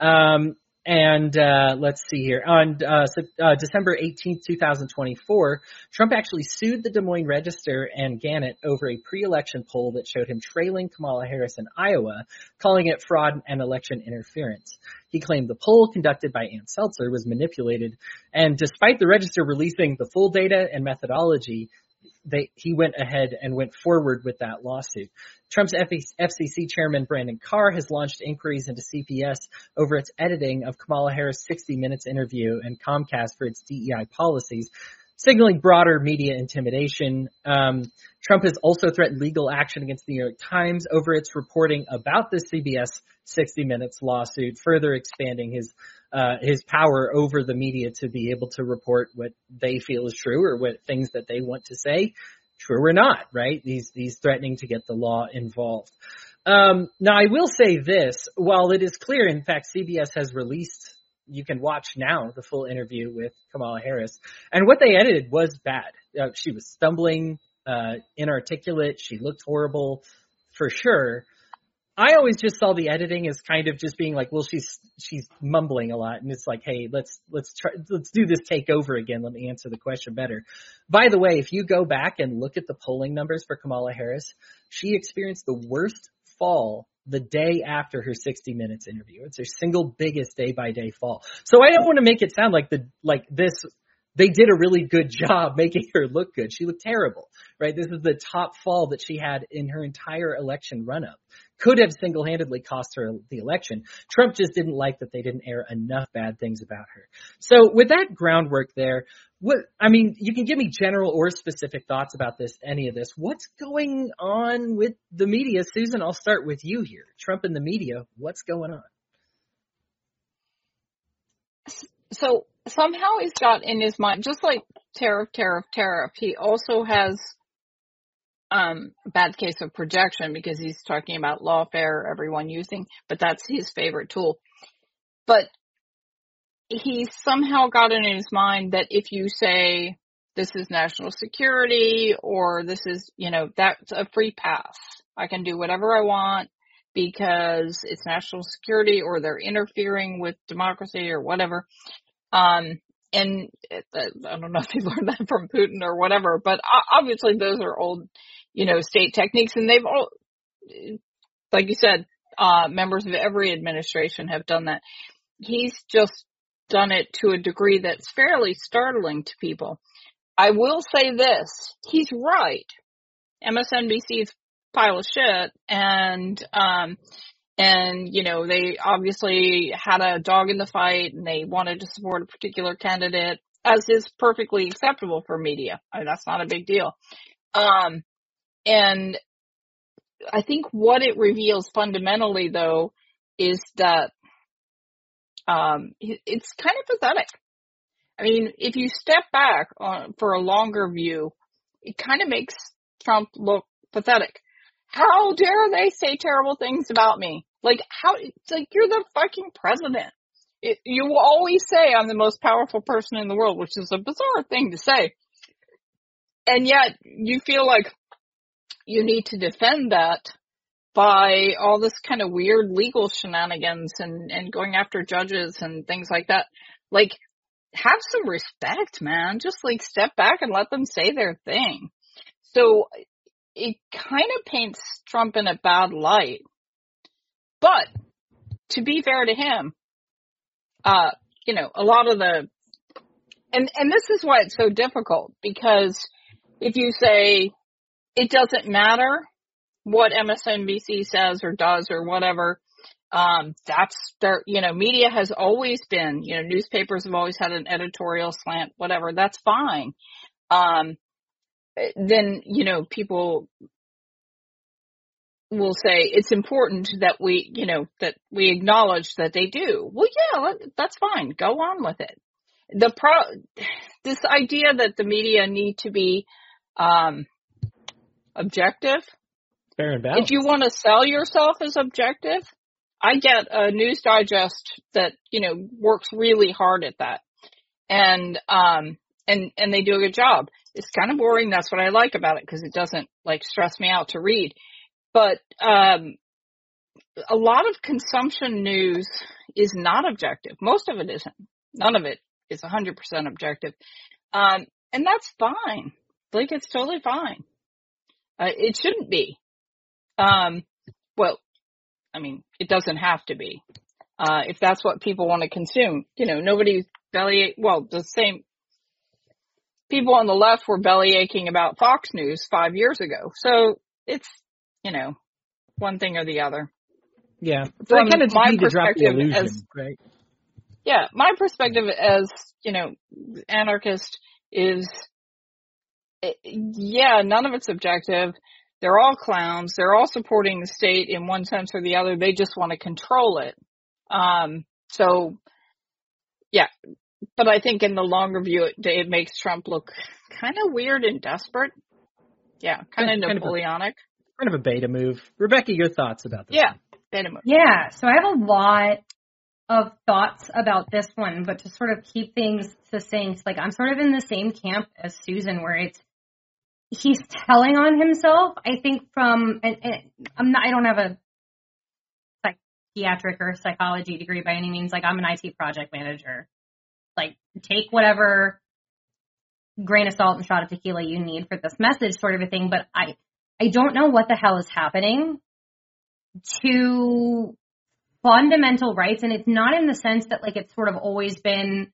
[SPEAKER 1] Let's see here. On December 18th, 2024, Trump actually sued the Des Moines Register and Gannett over a pre-election poll that showed him trailing Kamala Harris in Iowa, calling it fraud and election interference. He claimed the poll conducted by Ann Seltzer was manipulated, and despite the Register releasing the full data and methodology, he went ahead and went forward with that lawsuit. Trump's FCC chairman, Brandon Carr, has launched inquiries into CBS over its editing of Kamala Harris' 60 Minutes interview and Comcast for its DEI policies, signaling broader media intimidation. Trump has also threatened legal action against the New York Times over its reporting about the CBS 60 Minutes lawsuit, further expanding his power over the media to be able to report what they feel is true or what things that they want to say, true or not, right? He's threatening to get the law involved. Now, I will say this, while it is clear, in fact, CBS has released, you can watch now the full interview with Kamala Harris, and what they edited was bad. She was stumbling, inarticulate. She looked horrible for sure. I always just saw the editing as kind of just being like, well, she's mumbling a lot, and it's like, hey, let's do this take over again. Let me answer the question better. By the way, if you go back and look at the polling numbers for Kamala Harris, she experienced the worst fall the day after her 60 Minutes interview. It's her single biggest day-by-day fall. So I don't want to make it sound like they did a really good job making her look good. She looked terrible, right? This is the top fall that she had in her entire election run-up. Could have single-handedly cost her the election. Trump just didn't like that they didn't air enough bad things about her. So with that groundwork there, you can give me general or specific thoughts about any of this. What's going on with the media? Susan, I'll start with you here. Trump and the media, what's going on?
[SPEAKER 2] So somehow he's got in his mind, just like tariff, he also has a bad case of projection because he's talking about lawfare, everyone using, but that's his favorite tool. But he somehow got in his mind that if you say this is national security or this is, that's a free pass. I can do whatever I want because it's national security or they're interfering with democracy or whatever. And I don't know if he learned that from Putin or whatever, but obviously those are old, state techniques, and they've all, like you said, members of every administration have done that. He's just done it to a degree that's fairly startling to people. I will say this, he's right. MSNBC's pile of shit, and they obviously had a dog in the fight and they wanted to support a particular candidate, as is perfectly acceptable for media. That's not a big deal. And I think what it reveals fundamentally, though, is that it's kind of pathetic. I mean, if you step back for a longer view, it kind of makes Trump look pathetic. How dare they say terrible things about me? It's like you're the fucking president. You will always say I'm the most powerful person in the world, which is a bizarre thing to say. And yet you feel like you need to defend that by all this kind of weird legal shenanigans and going after judges and things like that. Have some respect, man. Just step back and let them say their thing. So it kind of paints Trump in a bad light. But to be fair to him, a lot of and this is why it's so difficult, because if you say it doesn't matter what MSNBC says or does or whatever, that's their, media has always been, newspapers have always had an editorial slant, whatever, that's fine. Then, people will say it's important that we acknowledge that they do. Well, yeah, that's fine. Go on with it. This idea that the media need to be, objective.
[SPEAKER 1] Fair and balanced.
[SPEAKER 2] If you want to sell yourself as objective, I get a News Digest that, works really hard at that. And they do a good job. It's kind of boring. That's what I like about it, because it doesn't stress me out to read. But, a lot of consumption news is not objective. Most of it isn't. None of it is 100% objective. And that's fine. It's totally fine. It shouldn't be. Well, I mean, it doesn't have to be. If that's what people want to consume, nobody's the same people on the left were bellyaching about Fox News 5 years ago. So it's, one thing or the other.
[SPEAKER 1] Yeah.
[SPEAKER 2] From
[SPEAKER 1] kind of
[SPEAKER 2] my
[SPEAKER 1] need to drop the
[SPEAKER 2] perspective
[SPEAKER 1] illusion, right?
[SPEAKER 2] Yeah, my perspective as, anarchist is, none of it's objective. They're all clowns. They're all supporting the state in one sense or the other. They just want to control it. But I think in the longer view, it makes Trump look kind of weird and desperate. Yeah, kind of Napoleonic.
[SPEAKER 1] Kind of a beta move. Rebecca, your thoughts about this?
[SPEAKER 2] Yeah, beta move.
[SPEAKER 3] Yeah, so I have a lot of thoughts about this one, but to sort of keep things succinct, I'm sort of in the same camp as Susan, where he's telling on himself. I think I don't have a psychiatric or psychology degree by any means. I'm an IT project manager. Take whatever grain of salt and shot of tequila you need for this message, sort of a thing. But I don't know what the hell is happening to fundamental rights. And it's not in the sense that it's sort of always been,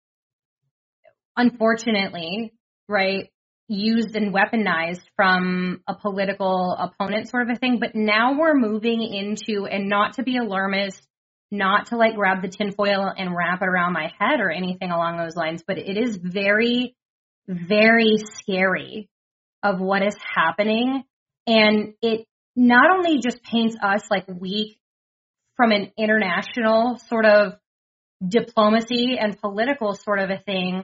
[SPEAKER 3] unfortunately, right, used and weaponized from a political opponent sort of a thing. But now we're moving into, and not to be alarmist, not to grab the tinfoil and wrap it around my head or anything along those lines, but it is very, very scary of what is happening. And it not only just paints us weak from an international sort of diplomacy and political sort of a thing,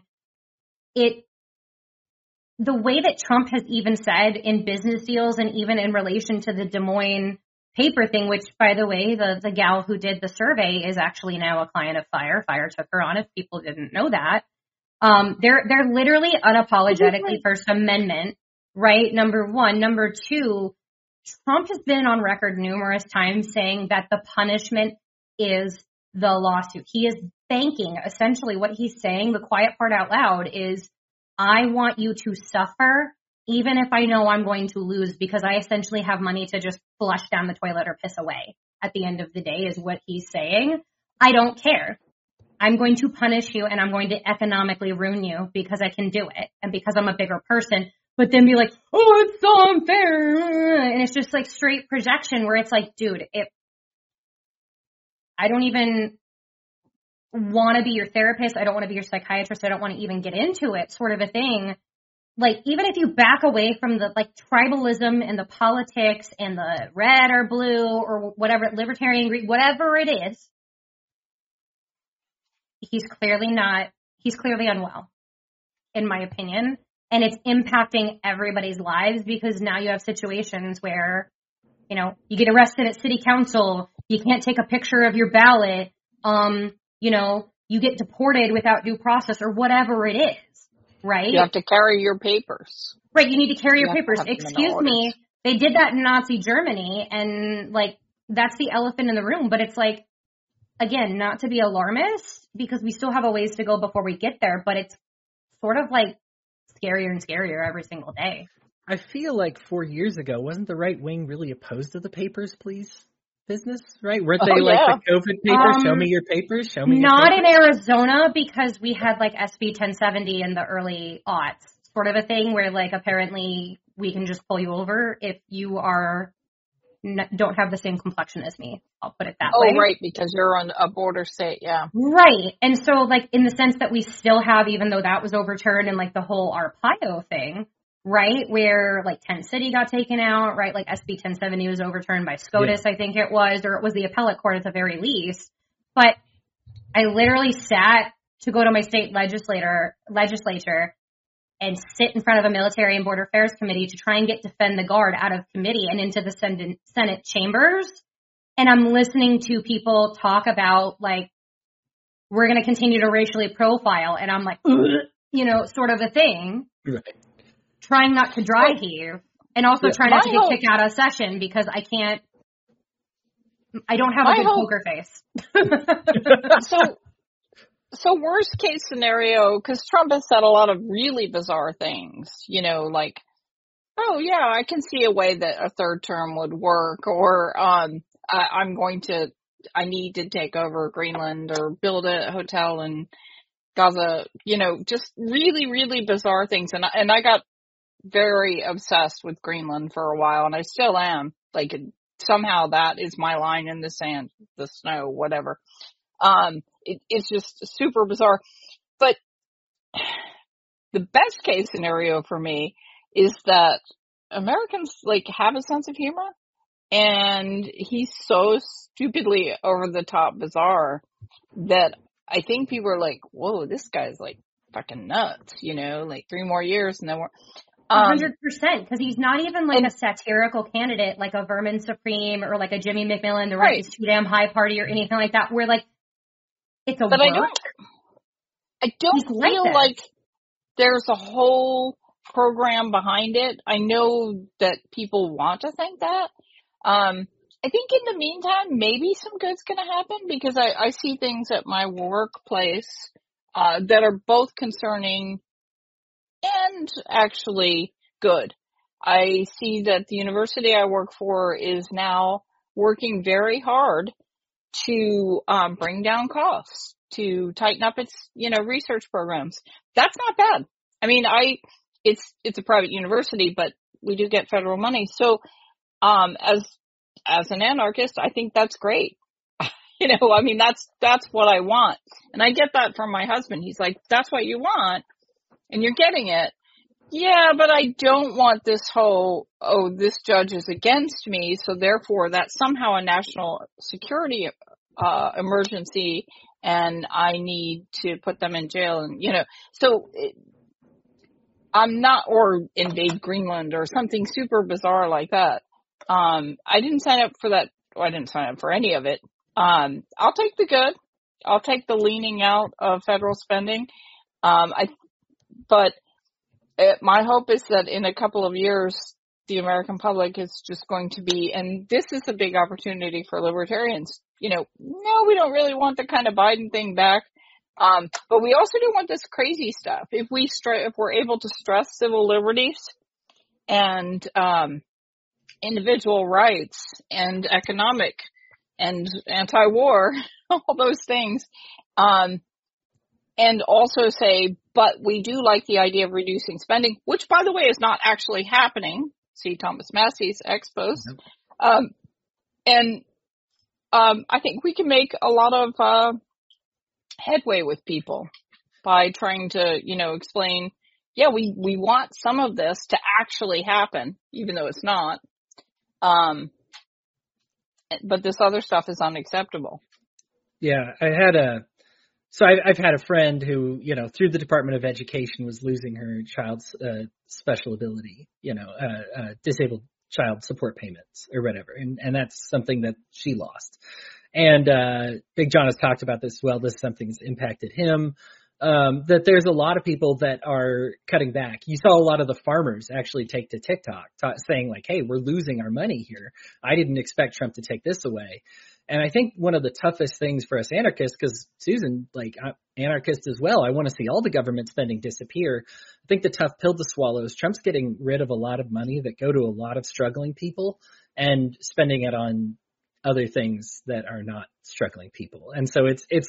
[SPEAKER 3] the way that Trump has even said in business deals and even in relation to the Des Moines paper thing, which, by the way, the gal who did the survey is actually now a client of Fire. Fire took her on, if people didn't know that. They're literally unapologetically First Amendment, right? Number one. Number two, Trump has been on record numerous times saying that the punishment is the lawsuit. He is banking, essentially what he's saying, the quiet part out loud is, I want you to suffer even if I know I'm going to lose, because I essentially have money to just flush down the toilet or piss away at the end of the day, is what he's saying. I don't care. I'm going to punish you and I'm going to economically ruin you because I can do it and because I'm a bigger person. But then be like, oh, it's so unfair. And it's just straight projection where it's dude, I don't even want to be your therapist. I don't want to be your psychiatrist. I don't want to even get into it, sort of a thing. Even if you back away from the tribalism and the politics and the red or blue or whatever, libertarian, whatever it is, he's clearly unwell, in my opinion. And it's impacting everybody's lives, because now you have situations where, you get arrested at city council, you can't take a picture of your ballot, you get deported without due process or whatever it is. Right?
[SPEAKER 2] You have to carry your papers.
[SPEAKER 3] Right, you need to carry your papers. Excuse me, they did that in Nazi Germany, and that's the elephant in the room. But it's again, not to be alarmist, because we still have a ways to go before we get there, but it's sort of scarier and scarier every single day.
[SPEAKER 1] I feel 4 years ago, wasn't the right wing really opposed to the papers, please? business, right? Weren't they the COVID papers? Show me your papers. Show me.
[SPEAKER 3] Not
[SPEAKER 1] your
[SPEAKER 3] in Arizona, because we had SB 1070 in the early aughts, sort of a thing where apparently we can just pull you over if you don't have the same complexion as me. I'll put it that way.
[SPEAKER 2] Oh, right, because you're on a border state, yeah.
[SPEAKER 3] Right. And so, in the sense that we still have, even though that was overturned, and the whole Arpaio thing, right, where Tent City got taken out, right, SB 1070 was overturned by SCOTUS, I think it was, or it was the appellate court at the very least. But I literally sat to go to my state legislature and sit in front of a military and border affairs committee to try and defend the guard out of committee and into the Senate chambers. And I'm listening to people talk about we're going to continue to racially profile. And I'm sort of a thing,
[SPEAKER 1] right.
[SPEAKER 3] Trying not to dry heave, and also trying not to get kicked out of session because I don't have a good poker face.
[SPEAKER 2] So worst case scenario, because Trump has said a lot of really bizarre things, oh yeah, I can see a way that a third term would work, or I need to take over Greenland or build a hotel in Gaza, just really, really bizarre things. And I got very obsessed with Greenland for a while, and I still am. Somehow that is my line in the sand, the snow, whatever. It's just super bizarre. But the best case scenario for me is that Americans have a sense of humor, and he's so stupidly over the top bizarre that I think people are whoa, this guy's fucking nuts, 3 more years and then we're
[SPEAKER 3] 100%, because he's not even a satirical candidate like a Vermin Supreme or a Jimmy McMillan, the right is too damn high party or anything like that, where it's a
[SPEAKER 2] but
[SPEAKER 3] work.
[SPEAKER 2] I don't feel like there's a whole program behind it. I know that people want to think that. I think in the meantime, maybe some good's going to happen, because I see things at my workplace that are both concerning and actually good. I see that the university I work for is now working very hard to bring down costs, to tighten up its research programs. That's not bad. I mean, it's a private university, but we do get federal money. So as an anarchist, I think that's great. I mean, that's what I want. And I get that from my husband. He's like, that's what you want, and you're getting it. Yeah, but I don't want this whole, this judge is against me, so therefore that's somehow a national security emergency, and I need to put them in jail, and so I'm not, or invade Greenland or something super bizarre like that. I didn't sign up for that. Well, I didn't sign up for any of it. I'll take the good. I'll take the leaning out of federal spending. But my hope is that in a couple of years, the American public is just going to be, and this is a big opportunity for libertarians. No, we don't really want the kind of Biden thing back. But we also do want this crazy stuff. If we're able to stress civil liberties and, individual rights and economic and anti-war, all those things, and also say, but we do like the idea of reducing spending, which, by the way, is not actually happening. See Thomas Massey's ex-post. And I think we can make a lot of headway with people by trying to, explain, yeah, we want some of this to actually happen, even though it's not. But this other stuff is unacceptable.
[SPEAKER 1] Yeah, I've had a friend who, through the Department of Education was losing her child's special ability, disabled child support payments or whatever. And that's something that she lost. And Big John has talked about this as well. This is something that's impacted him. That there's a lot of people that are cutting back. You saw a lot of the farmers actually take to TikTok saying hey, we're losing our money here. I didn't expect Trump to take this away. And I think one of the toughest things for us anarchists, because Susan, I'm anarchist as well, I want to see all the government spending disappear. I think the tough pill to swallow is Trump's getting rid of a lot of money that go to a lot of struggling people and spending it on other things that are not struggling people. And so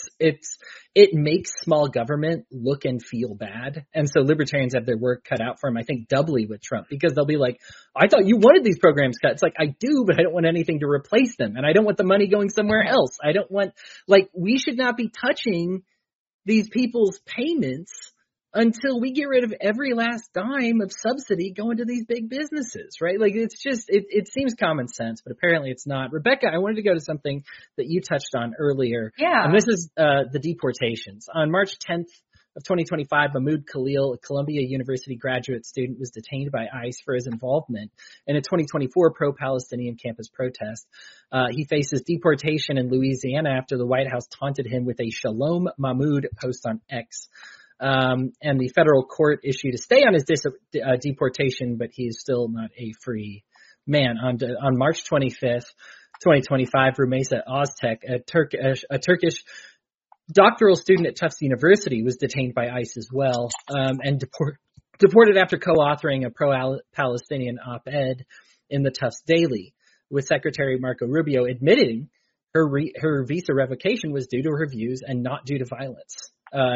[SPEAKER 1] it makes small government look and feel bad. And so libertarians have their work cut out for them, I think, doubly with Trump, because they'll be like, I thought you wanted these programs cut. It's like, I do, but I don't want anything to replace them. And I don't want the money going somewhere else. I don't want, like, we should not be touching these people's payments until we get rid of every last dime of subsidy going to these big businesses, right? Like, it's just, it seems common sense, but apparently it's not. Rebecca, I wanted to go to something that you touched on earlier.
[SPEAKER 3] Yeah.
[SPEAKER 1] And this is the deportations. On March 10th of 2025, Mahmoud Khalil, a Columbia University graduate student, was detained by ICE for his involvement in a 2024 pro-Palestinian campus protest. He faces deportation in Louisiana after the White House taunted him with a Shalom Mahmoud post on X. And the federal court issued a stay on his deportation, but he is still not a free man. On March 25th, 2025, Rumeysa Oztek, a Turkish doctoral student at Tufts University, was detained by ICE as well, and deported after co-authoring a pro-Palestinian op-ed in the Tufts Daily, with Secretary Marco Rubio admitting her visa revocation was due to her views and not due to violence,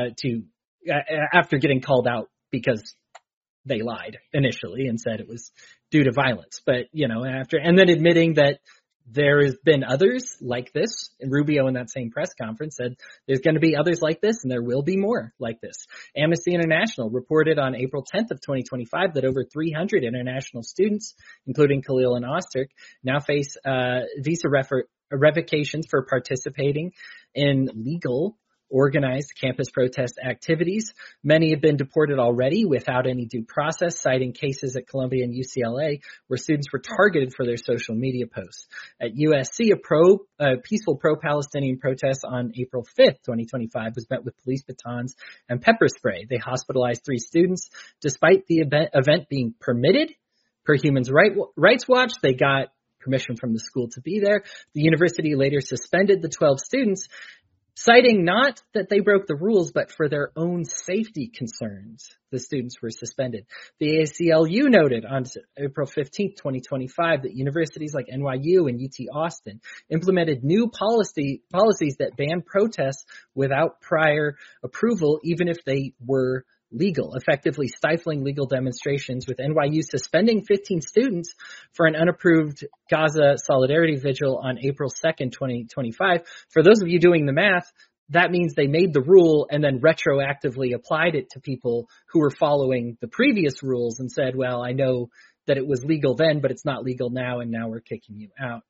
[SPEAKER 1] after getting called out because they lied initially and said it was due to violence. But, and then admitting that there has been others like this, and Rubio in that same press conference said there's going to be others like this and there will be more like this. Amnesty International reported on April 10th of 2025 that over 300 international students, including Khalil and Oztek, now face visa revocations for participating in legal organized campus protest activities. Many have been deported already without any due process, citing cases at Columbia and UCLA where students were targeted for their social media posts. At USC, a peaceful pro-Palestinian protest on April 5th, 2025 was met with police batons and pepper spray. They hospitalized 3 students. Despite the event being permitted per Human Rights Watch, they got permission from the school to be there. The university later suspended the 12 students, citing not that they broke the rules, but for their own safety concerns. The students were suspended. The ACLU noted on April 15th, 2025, that universities like NYU and UT Austin implemented new policies that ban protests without prior approval, even if they were legal, effectively stifling legal demonstrations, with NYU suspending 15 students for an unapproved Gaza Solidarity Vigil on April 2nd, 2025. For those of you doing the math, that means they made the rule and then retroactively applied it to people who were following the previous rules and said, well, I know that it was legal then, but it's not legal now, and now we're kicking you out.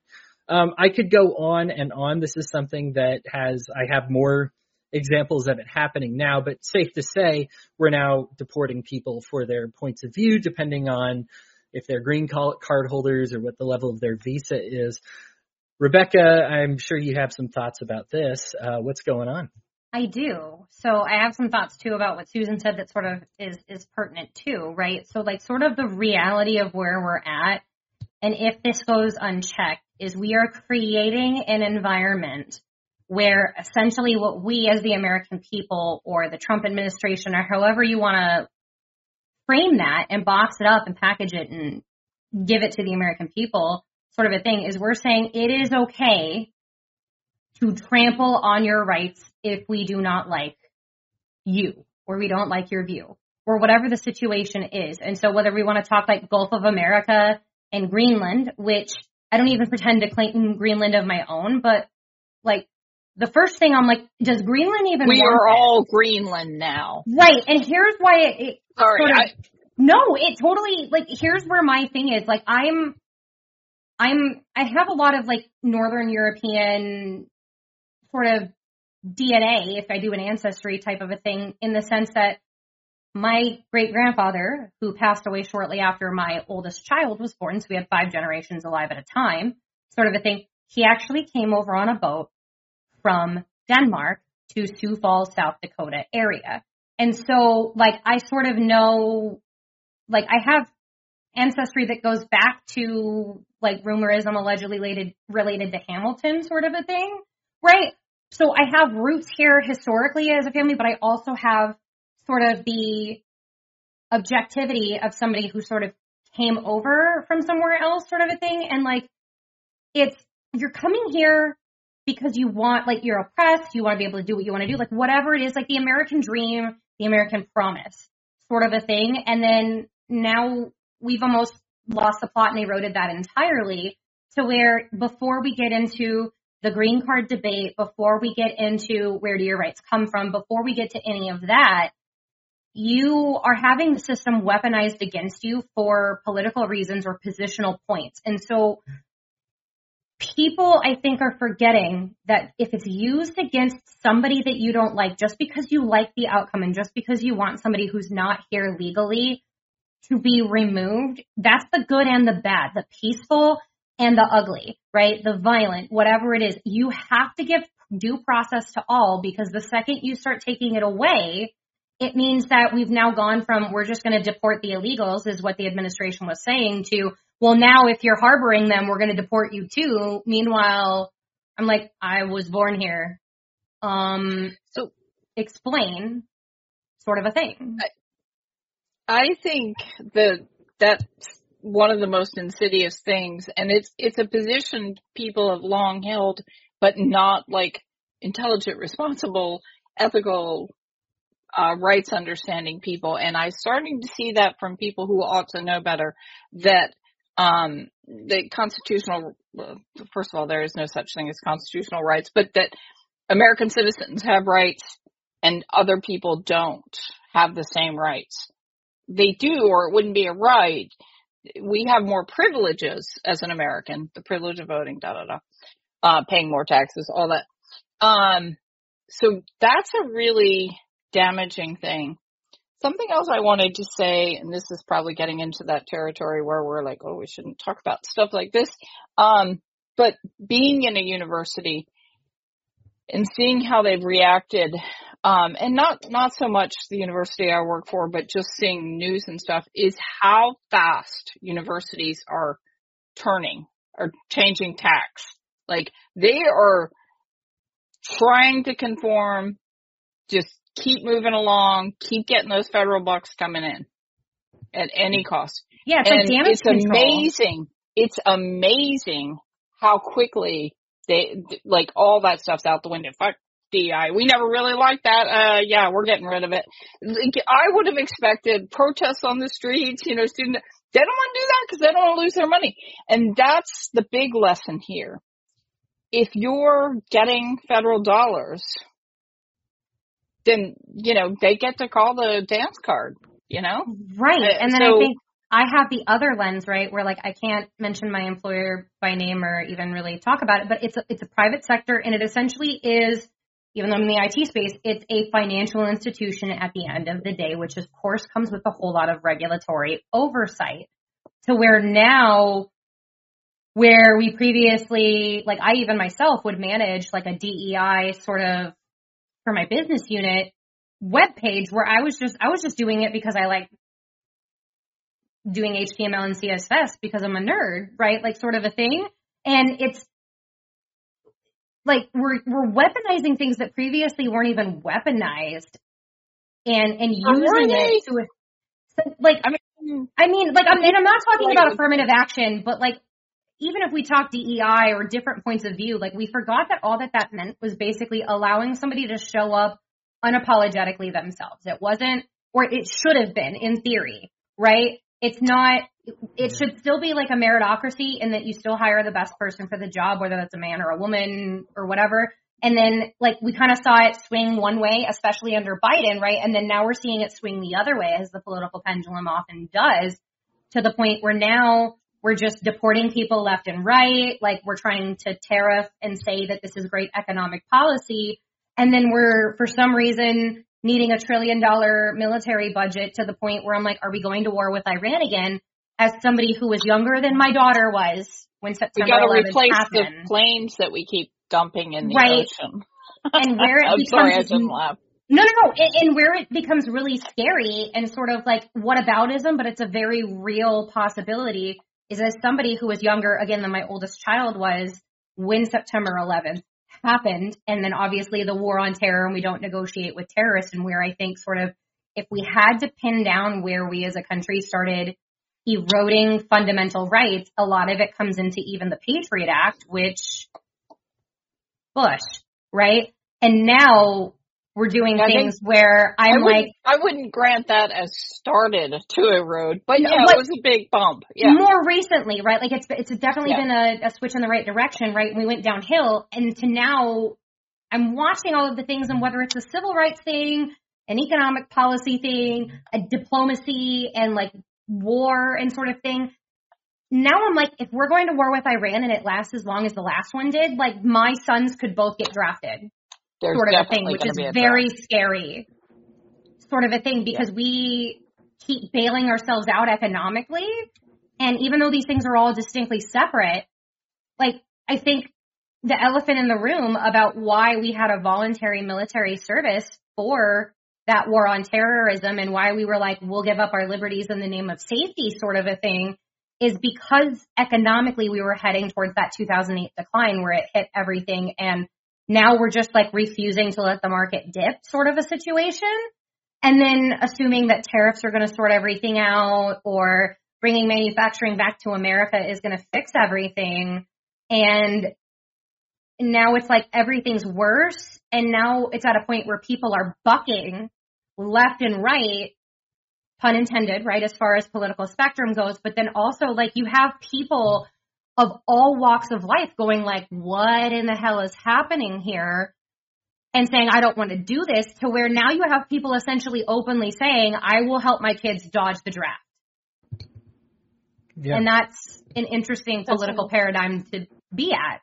[SPEAKER 1] I could go on and on. This is something that I have more examples of it happening now, but safe to say we're now deporting people for their points of view, depending on if they're green card holders or what the level of their visa is. Rebecca, I'm sure you have some thoughts about this. What's going on?
[SPEAKER 3] I do. So I have some thoughts too about what Susan said that sort of is pertinent too, right? So like sort of the reality of where we're at, and if this goes unchecked, is we are creating an environment where essentially what we as the American people or the Trump administration or however you want to frame that and box it up and package it and give it to the American people sort of a thing, is we're saying it is okay to trample on your rights if we do not like you or we don't like your view or whatever the situation is. And so whether we want to talk like Gulf of America and Greenland, which I don't even pretend to claim Greenland of my own, but like, the first thing I'm like, does Greenland even
[SPEAKER 2] We
[SPEAKER 3] want
[SPEAKER 2] are
[SPEAKER 3] that?
[SPEAKER 2] all Greenland now.
[SPEAKER 3] Right. And here's why
[SPEAKER 2] Sorry.
[SPEAKER 3] it totally, like, here's where my thing is. Like, I have a lot of, like, Northern European sort of DNA, if I do an ancestry type of a thing, in the sense that my great-grandfather, who passed away shortly after my oldest child was born, so we had 5 generations alive at a time, sort of a thing, he actually came over on a boat from Denmark to Sioux Falls, South Dakota area. And so, like, I sort of know, like, I have ancestry that goes back to, like, rumorism allegedly related to Hamilton sort of a thing, right? So I have roots here historically as a family, but I also have sort of the objectivity of somebody who sort of came over from somewhere else sort of a thing. And, like, it's you're coming here because you want, like, you're oppressed, you want to be able to do what you want to do, like, whatever it is, like the American dream, the American promise sort of a thing. And then now we've almost lost the plot and eroded that entirely to where before we get into the green card debate, before we get into where do your rights come from, before we get to any of that, you are having the system weaponized against you for political reasons or positional points. And so people, I think, are forgetting that if it's used against somebody that you don't like, just because you like the outcome and just because you want somebody who's not here legally to be removed, that's the good and the bad, the peaceful and the ugly, right? The violent, whatever it is. You have to give due process to all, because the second you start taking it away, it means that we've now gone from we're just going to deport the illegals, is what the administration was saying, to, well, now if you're harboring them, we're going to deport you too. Meanwhile, I'm like, I was born here. So explain, sort of a thing.
[SPEAKER 2] I think that's one of the most insidious things, and it's a position people have long held, but not like intelligent, responsible, ethical, rights understanding people. And I'm starting to see that from people who ought to know better, that the constitutional, first of all, there is no such thing as constitutional rights, but that American citizens have rights and other people don't have the same rights. They do, or it wouldn't be a right. We have more privileges as an American, the privilege of voting, paying more taxes, all that. So that's a really damaging thing. Something else I wanted to say, and this is probably getting into that territory where we're like, oh, we shouldn't talk about stuff like this. But being in a university and seeing how they've reacted, and not so much the university I work for, but just seeing news and stuff, is how fast universities are turning or changing tacks. Like, they are trying to conform, just keep moving along, keep getting those federal bucks coming in at any cost.
[SPEAKER 3] Yeah, it's like damage control.
[SPEAKER 2] It's amazing how quickly they, like, all that stuff's out the window. Fuck DEI. We never really liked that. Yeah, we're getting rid of it. I would have expected protests on the streets, students. They don't want to do that because they don't want to lose their money. And that's the big lesson here. If you're getting federal dollars, then, they get to call the dance card,
[SPEAKER 3] Right. And then I think I have the other lens, right, where, like, I can't mention my employer by name or even really talk about it, but it's a private sector, and it essentially is, even though I'm in the IT space, it's a financial institution at the end of the day, which of course comes with a whole lot of regulatory oversight, to where now, where we previously, like, I even myself would manage like a DEI sort of, for my business unit, web page, where I was just doing it because I like doing HTML and CSS because I'm a nerd, right? Like, sort of a thing. And it's like we're weaponizing things that previously weren't even weaponized, and using it to, like, I mean, like, I'm not talking about affirmative action, but, like, even if we talk DEI or different points of view, like, we forgot that all that meant was basically allowing somebody to show up unapologetically themselves. It wasn't, or it should have been, in theory, right? It's not, it should still be like a meritocracy in that you still hire the best person for the job, whether that's a man or a woman or whatever. And then, like, we kind of saw it swing one way, especially under Biden, right? And then now we're seeing it swing the other way, as the political pendulum often does, to the point where now we're just deporting people left and right. Like, we're trying to tariff and say that this is great economic policy. And then we're, for some reason, needing $1 trillion military budget, to the point where I'm like, are we going to war with Iran again? As somebody who was younger than my daughter was when September 11th happened. We got to replace the
[SPEAKER 2] planes that we keep dumping in the ocean.
[SPEAKER 3] And where it becomes,
[SPEAKER 2] sorry, I shouldn't laugh.
[SPEAKER 3] No. And where it becomes really scary and sort of like whataboutism, but it's a very real possibility, is as somebody who was younger, again, than my oldest child was when September 11th happened. And then obviously the war on terror, and we don't negotiate with terrorists, and where I think sort of, if we had to pin down where we as a country started eroding fundamental rights. A lot of it comes into even the Patriot Act, which Bush, right? And now we're doing things where I
[SPEAKER 2] wouldn't grant that as started to erode, but yeah, it was a big bump. Yeah.
[SPEAKER 3] More recently, right? Like it's definitely been a switch in the right direction, right? And we went downhill, and to now I'm watching all of the things, and whether it's a civil rights thing, an economic policy thing, a diplomacy, and like war and sort of thing. Now I'm like, if we're going to war with Iran and it lasts as long as the last one did, like my sons could both get drafted.
[SPEAKER 2] There's
[SPEAKER 3] sort of a thing, which is very scary sort of a thing, because we keep bailing ourselves out economically. And even though these things are all distinctly separate, like I think the elephant in the room about why we had a voluntary military service for that war on terrorism and why we were like, we'll give up our liberties in the name of safety sort of a thing, is because economically we were heading towards that 2008 decline where it hit everything, and now we're just like refusing to let the market dip sort of a situation, and then assuming that tariffs are going to sort everything out, or bringing manufacturing back to America is going to fix everything. And now it's like everything's worse, and now it's at a point where people are bucking left and right, pun intended, right, as far as political spectrum goes, but then also like you have people of all walks of life going like, what in the hell is happening here? And saying, I don't want to do this, to where now you have people essentially openly saying, I will help my kids dodge the draft. Yeah. And that's an interesting political paradigm to be at.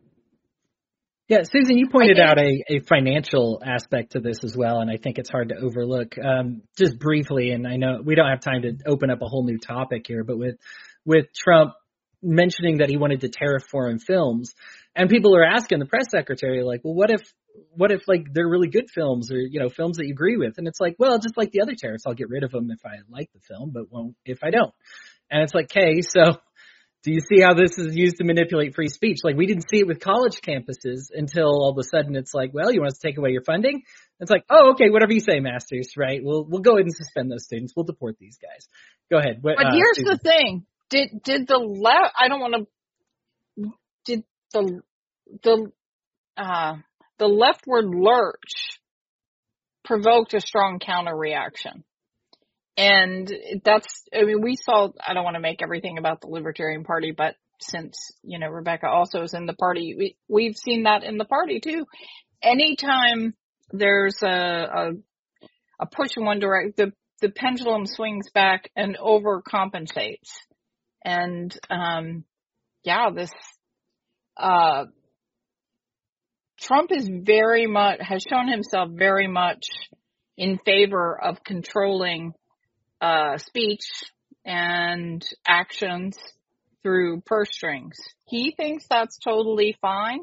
[SPEAKER 1] Yeah, Susan, you pointed out a financial aspect to this as well, and I think it's hard to overlook. Just briefly, and I know we don't have time to open up a whole new topic here, but with Trump mentioning that he wanted to tariff foreign films, and people are asking the press secretary, like, well, what if like they're really good films, or, you know, films that you agree with? And it's like, well, just like the other tariffs, I'll get rid of them if I like the film, but won't if I don't. And it's like, okay, so do you see how this is used to manipulate free speech? Like, we didn't see it with college campuses until all of a sudden it's like, well, you want us to take away your funding? It's like, oh, okay, whatever you say, Masters, right? We'll go ahead and suspend those students. We'll deport these guys. Go ahead.
[SPEAKER 2] But here's Susan. The thing. Did the left, I don't want to, did the leftward lurch provoked a strong counter reaction? And that's, I mean, we saw, I don't want to make everything about the Libertarian Party, but since, you know, Rebecca also is in the party, we've seen that in the party too. Anytime there's a push in one direction, the pendulum swings back and overcompensates. And, Trump is has shown himself very much in favor of controlling speech and actions through purse strings. He thinks that's totally fine.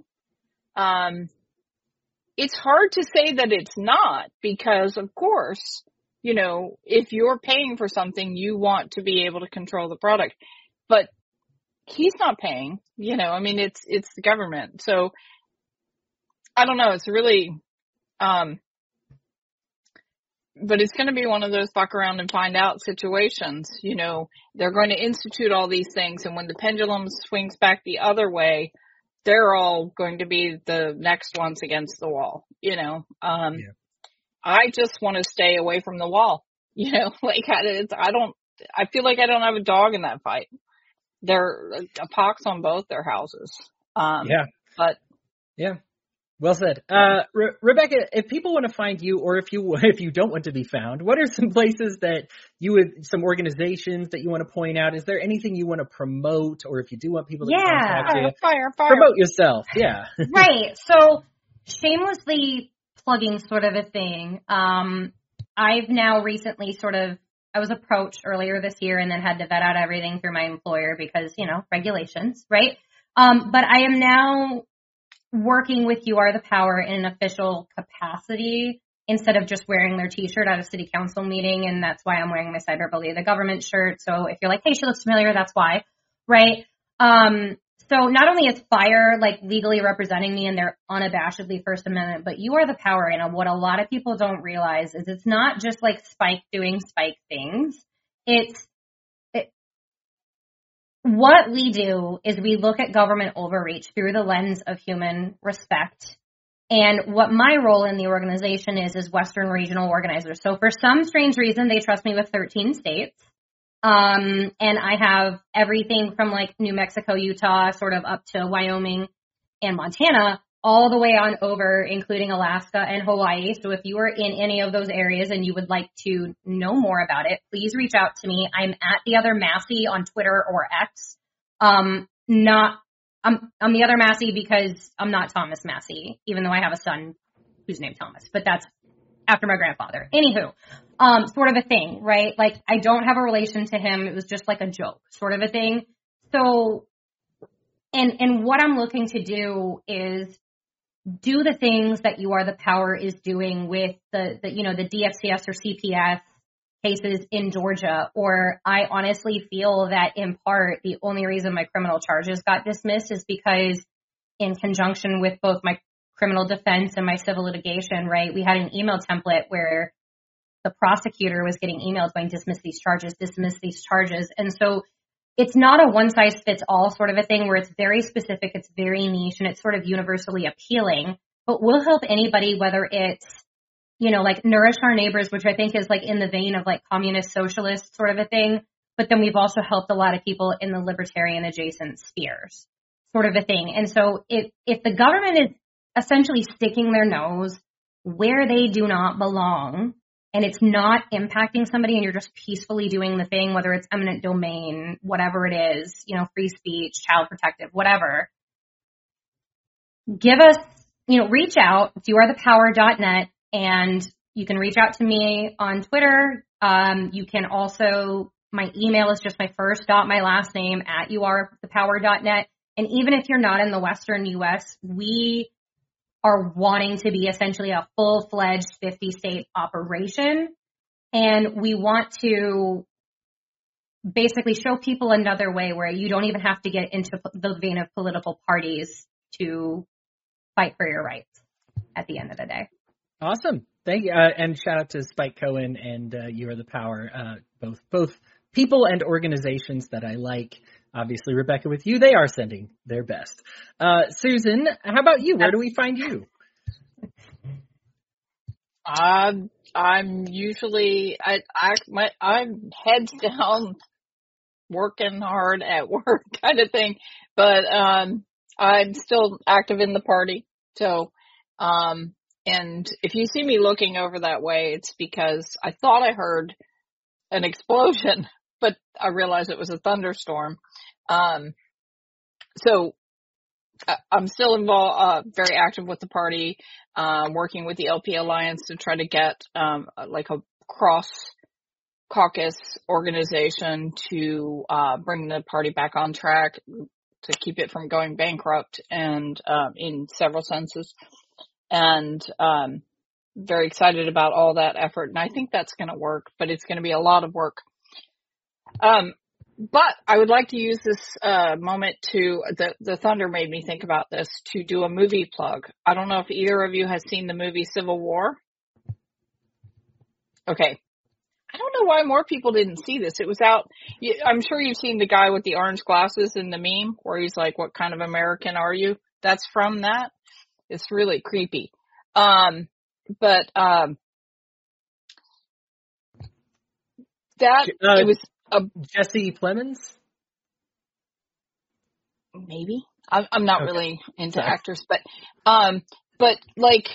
[SPEAKER 2] It's hard to say that it's not, because of course, you know, if you're paying for something, you want to be able to control the product, but he's not paying, you know, I mean, it's the government. So I don't know. It's really, but it's going to be one of those fuck around and find out situations. You know, they're going to institute all these things, and when the pendulum swings back the other way, they're all going to be the next ones against the wall. You know, I just want to stay away from the wall. You know, like I feel like I don't have a dog in that fight. There are a pox on both their houses.
[SPEAKER 1] Well said. Rebecca, if people want to find you, or if you don't want to be found, what are some places that some organizations that you want to point out? Is there anything you want to promote, or if you do want people to contact you?
[SPEAKER 2] Fire.
[SPEAKER 1] Promote yourself. Yeah.
[SPEAKER 3] Right. So shamelessly plugging sort of a thing. I've now recently I was approached earlier this year and then had to vet out everything through my employer because, you know, regulations, right? But I am now working with You Are the Power in an official capacity instead of just wearing their t-shirt at a city council meeting. And that's why I'm wearing my Cyberbully the Government shirt. So if you're like, hey, she looks familiar, that's why, right? So not only is FIRE like legally representing me and they're unabashedly First Amendment, but You Are the Power. And what a lot of people don't realize is it's not just like Spike doing Spike things. what we do is we look at government overreach through the lens of human respect. And what my role in the organization is Western Regional Organizer. So for some strange reason, they trust me with 13 states. And I have everything from like New Mexico, Utah, sort of up to Wyoming and Montana, all the way on over, including Alaska and Hawaii. So if you are in any of those areas and you would like to know more about it, please reach out to me. I'm at the other Massey on Twitter or X. I'm the other Massey because I'm not Thomas Massey, even though I have a son who's named Thomas, but that's after my grandfather. Anywho, sort of a thing, right? Like I don't have a relation to him. It was just like a joke sort of a thing. So, and what I'm looking to do is do the things that You Are the Power is doing with the DFCS or CPS cases in Georgia, or I honestly feel that in part the only reason my criminal charges got dismissed is because in conjunction with both my criminal defense and my civil litigation, right, we had an email template where the prosecutor was getting emails going, dismiss these charges. And so it's not a one size fits all sort of a thing where it's very specific, it's very niche, and it's sort of universally appealing, but we'll help anybody, whether it's, like Nourish Our Neighbors, which I think is like in the vein of like communist socialist sort of a thing. But then we've also helped a lot of people in the libertarian adjacent spheres sort of a thing. And so if the government is essentially sticking their nose where they do not belong, and it's not impacting somebody and you're just peacefully doing the thing, whether it's eminent domain, whatever it is, free speech, child protective, whatever, give us, reach out to youarethepower.net, and you can reach out to me on Twitter. You can also, my email is just my first dot, my last name at youarethepower.net. And even if you're not in the Western U.S., we are wanting to be essentially a full-fledged 50-state operation. And we want to basically show people another way where you don't even have to get into the vein of political parties to fight for your rights at the end of the day.
[SPEAKER 1] Awesome. Thank you. And shout out to Spike Cohen and You Are the Power, both people and organizations that I like. Obviously, Rebecca, with you, they are sending their best. Susan, how about you? Where do we find you?
[SPEAKER 2] I'm usually I'm heads down, working hard at work kind of thing, but I'm still active in the party. So, and if you see me looking over that way, it's because I thought I heard an explosion, but I realized it was a thunderstorm. So I'm still involved, very active with the party, working with the LP Alliance to try to get, like a cross caucus organization to, bring the party back on track, to keep it from going bankrupt, and, in several senses. And, very excited about all that effort. And I think that's going to work, but it's going to be a lot of work. But I would like to use this moment to, the thunder made me think about this, to do a movie plug. I don't know if either of you has seen the movie Civil War. Okay. I don't know why more people didn't see this. It was out, I'm sure you've seen the guy with the orange glasses in the meme where he's like, what kind of American are you? That's from that. It's really creepy. But that, it was,
[SPEAKER 1] Jesse Plemons?
[SPEAKER 2] Maybe. I'm not really into actors, but like,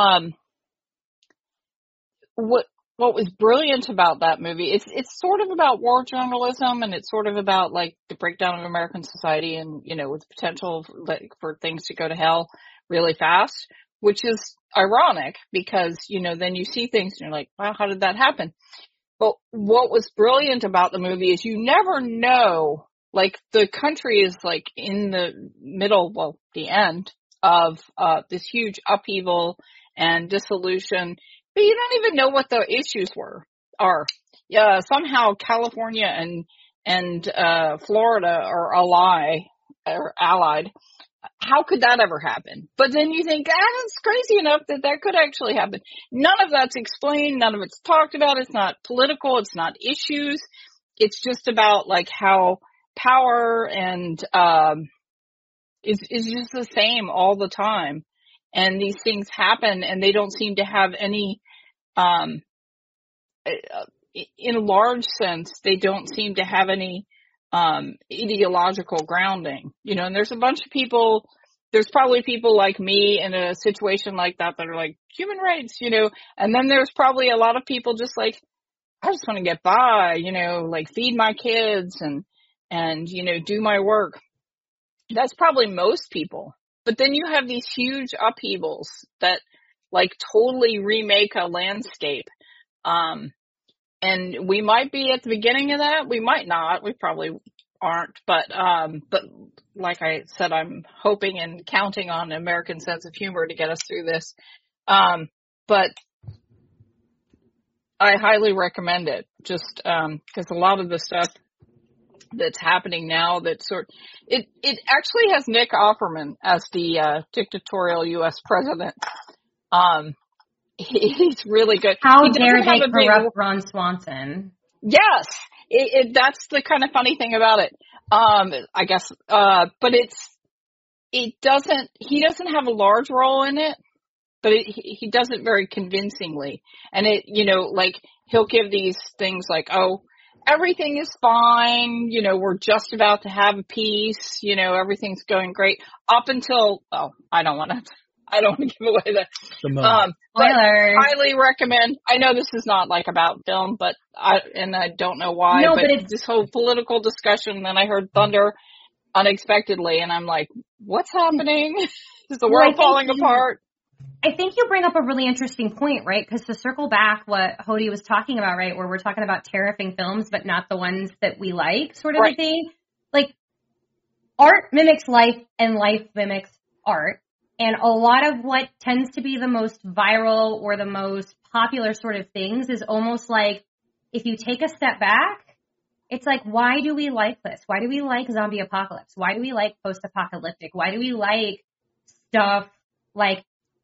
[SPEAKER 2] what was brilliant about that movie, it's sort of about war journalism, and it's sort of about like the breakdown of American society, and, with the potential like for things to go to hell really fast, which is ironic because, then you see things and you're like, wow, how did that happen? But what was brilliant about the movie is you never know, like the country is like in the middle, well, the end of this huge upheaval and dissolution, but you don't even know what the issues are. Yeah, somehow California and Florida are allied. How could that ever happen? But then you think, that's crazy enough that could actually happen. None of that's explained. None of it's talked about. It's not political. It's not issues. It's just about like how power and is just the same all the time. And these things happen, and they don't seem to have any, in a large sense, they don't seem to have any ideological grounding. And there's a bunch of people, there's probably people like me in a situation like that are like, human rights, and then there's probably a lot of people just like, I just want to get by, like feed my kids and do my work. That's probably most people. But then you have these huge upheavals that like totally remake a landscape. And we might be at the beginning of that. We might not. We probably aren't. But like I said, I'm hoping and counting on an American sense of humor to get us through this. But I highly recommend it, just because a lot of the stuff that's happening now, it actually has Nick Offerman as the dictatorial U.S. president. He's really good.
[SPEAKER 3] How dare they corrupt Ron Swanson?
[SPEAKER 2] Yes, that's the kind of funny thing about it. I guess, but he doesn't have a large role in it. But he does it very convincingly. And like he'll give these things like, oh, everything is fine. We're just about to have a peace. Everything's going great up until, I don't want to give away the but highly recommend. I know this is not like about film, but I don't know why, but it's this whole political discussion. Then I heard thunder unexpectedly and I'm like, what's happening? Is the world falling apart?
[SPEAKER 3] I think you bring up a really interesting point, right? Because to circle back what Hody was talking about, right, where we're talking about tariffing films, but not the ones that we like, sort of a thing. Like, art mimics life and life mimics art. And a lot of what tends to be the most viral or the most popular sort of things is almost like, if you take a step back, it's like, why do we like this? Why do we like zombie apocalypse? Why do we like post-apocalyptic? Why do we like stuff like,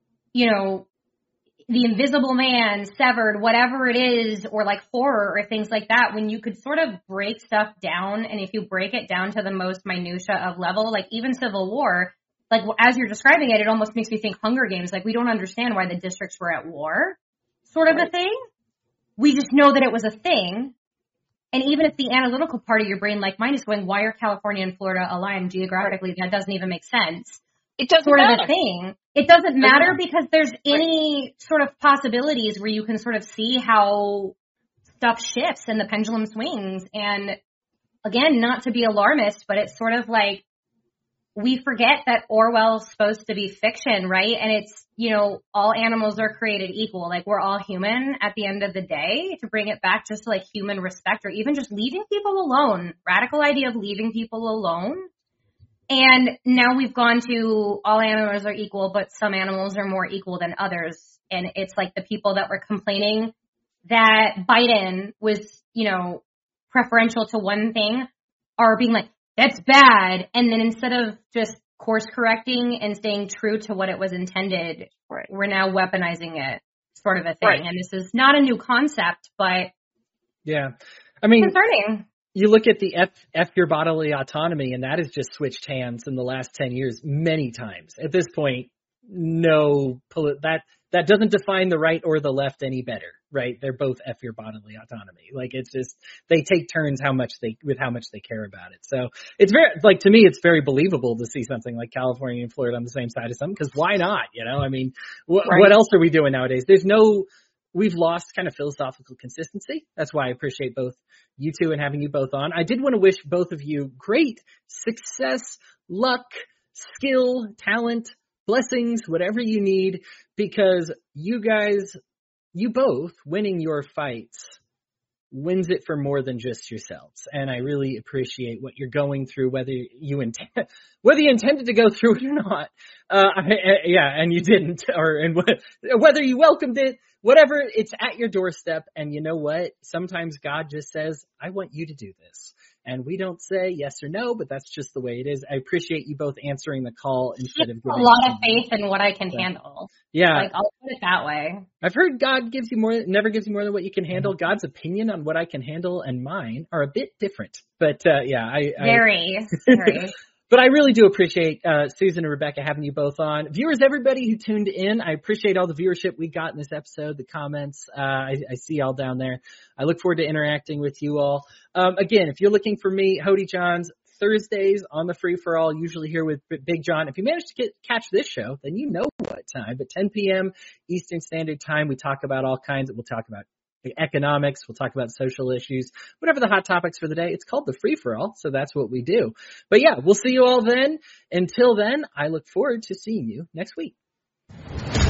[SPEAKER 3] The Invisible Man, Severed, whatever it is, or like horror or things like that, when you could sort of break stuff down, and if you break it down to the most minutia of level, like even Civil War, like as you're describing it, it almost makes me think Hunger Games. Like we don't understand why the districts were at war, sort of a thing. We just know that it was a thing. And even if the analytical part of your brain, like mine, is going, why are California and Florida aligned geographically? That doesn't even make sense.
[SPEAKER 2] It doesn't
[SPEAKER 3] sort
[SPEAKER 2] matter.
[SPEAKER 3] Of a thing. It doesn't matter because there's any sort of possibilities where you can sort of see how stuff shifts and the pendulum swings. And again, not to be alarmist, but it's sort of like we forget that Orwell's supposed to be fiction, right? And it's, all animals are created equal. Like we're all human at the end of the day, to bring it back just to like human respect, or even just leaving people alone. Radical idea of leaving people alone. And now we've gone to all animals are equal, but some animals are more equal than others. And it's like the people that were complaining that Biden was, preferential to one thing are being like, that's bad. And then instead of just course correcting and staying true to what it was intended, we're now weaponizing it, sort of a thing. And this is not a new concept, but
[SPEAKER 1] yeah, I mean,
[SPEAKER 3] concerning.
[SPEAKER 1] You look at the F your bodily autonomy, and that has just switched hands in the last 10 years many times. At this point, that doesn't define the right or the left any better, right? They're both F your bodily autonomy. Like it's just, they take turns with how much they care about it. So it's very, like to me, it's very believable to see something like California and Florida on the same side of something, because why not? I mean, what else are we doing nowadays? We've lost kind of philosophical consistency. That's why I appreciate both you two and having you both on. I did want to wish both of you great success, luck, skill, talent, blessings, whatever you need, because you both winning your fights wins it for more than just yourselves. And I really appreciate what you're going through, whether you intended to go through it or not. And you didn't, and whether you welcomed it, whatever, it's at your doorstep. And you know what? Sometimes God just says, I want you to do this. And we don't say yes or no, but that's just the way it is. I appreciate you both answering the call instead of giving
[SPEAKER 3] a lot of faith in what I can handle.
[SPEAKER 1] Yeah.
[SPEAKER 3] Like, I'll put it that way.
[SPEAKER 1] I've heard God never gives you more than what you can handle. God's opinion on what I can handle and mine are a bit different. But,
[SPEAKER 3] Very.
[SPEAKER 1] But I really do appreciate Susan and Rebecca having you both on. Viewers, everybody who tuned in, I appreciate all the viewership we got in this episode, the comments. I see all down there. I look forward to interacting with you all. Again, if you're looking for me, Hody Johns, Thursdays on the Free For All, usually here with Big John. If you manage to catch this show, then you know what time. At 10 p.m. Eastern Standard Time, we talk about all kinds. We'll talk about economics, we'll talk about social issues, whatever the hot topics for the day. It's called the Free For All, so that's what we do. But yeah, we'll see you all then. Until then, I look forward to seeing you next week.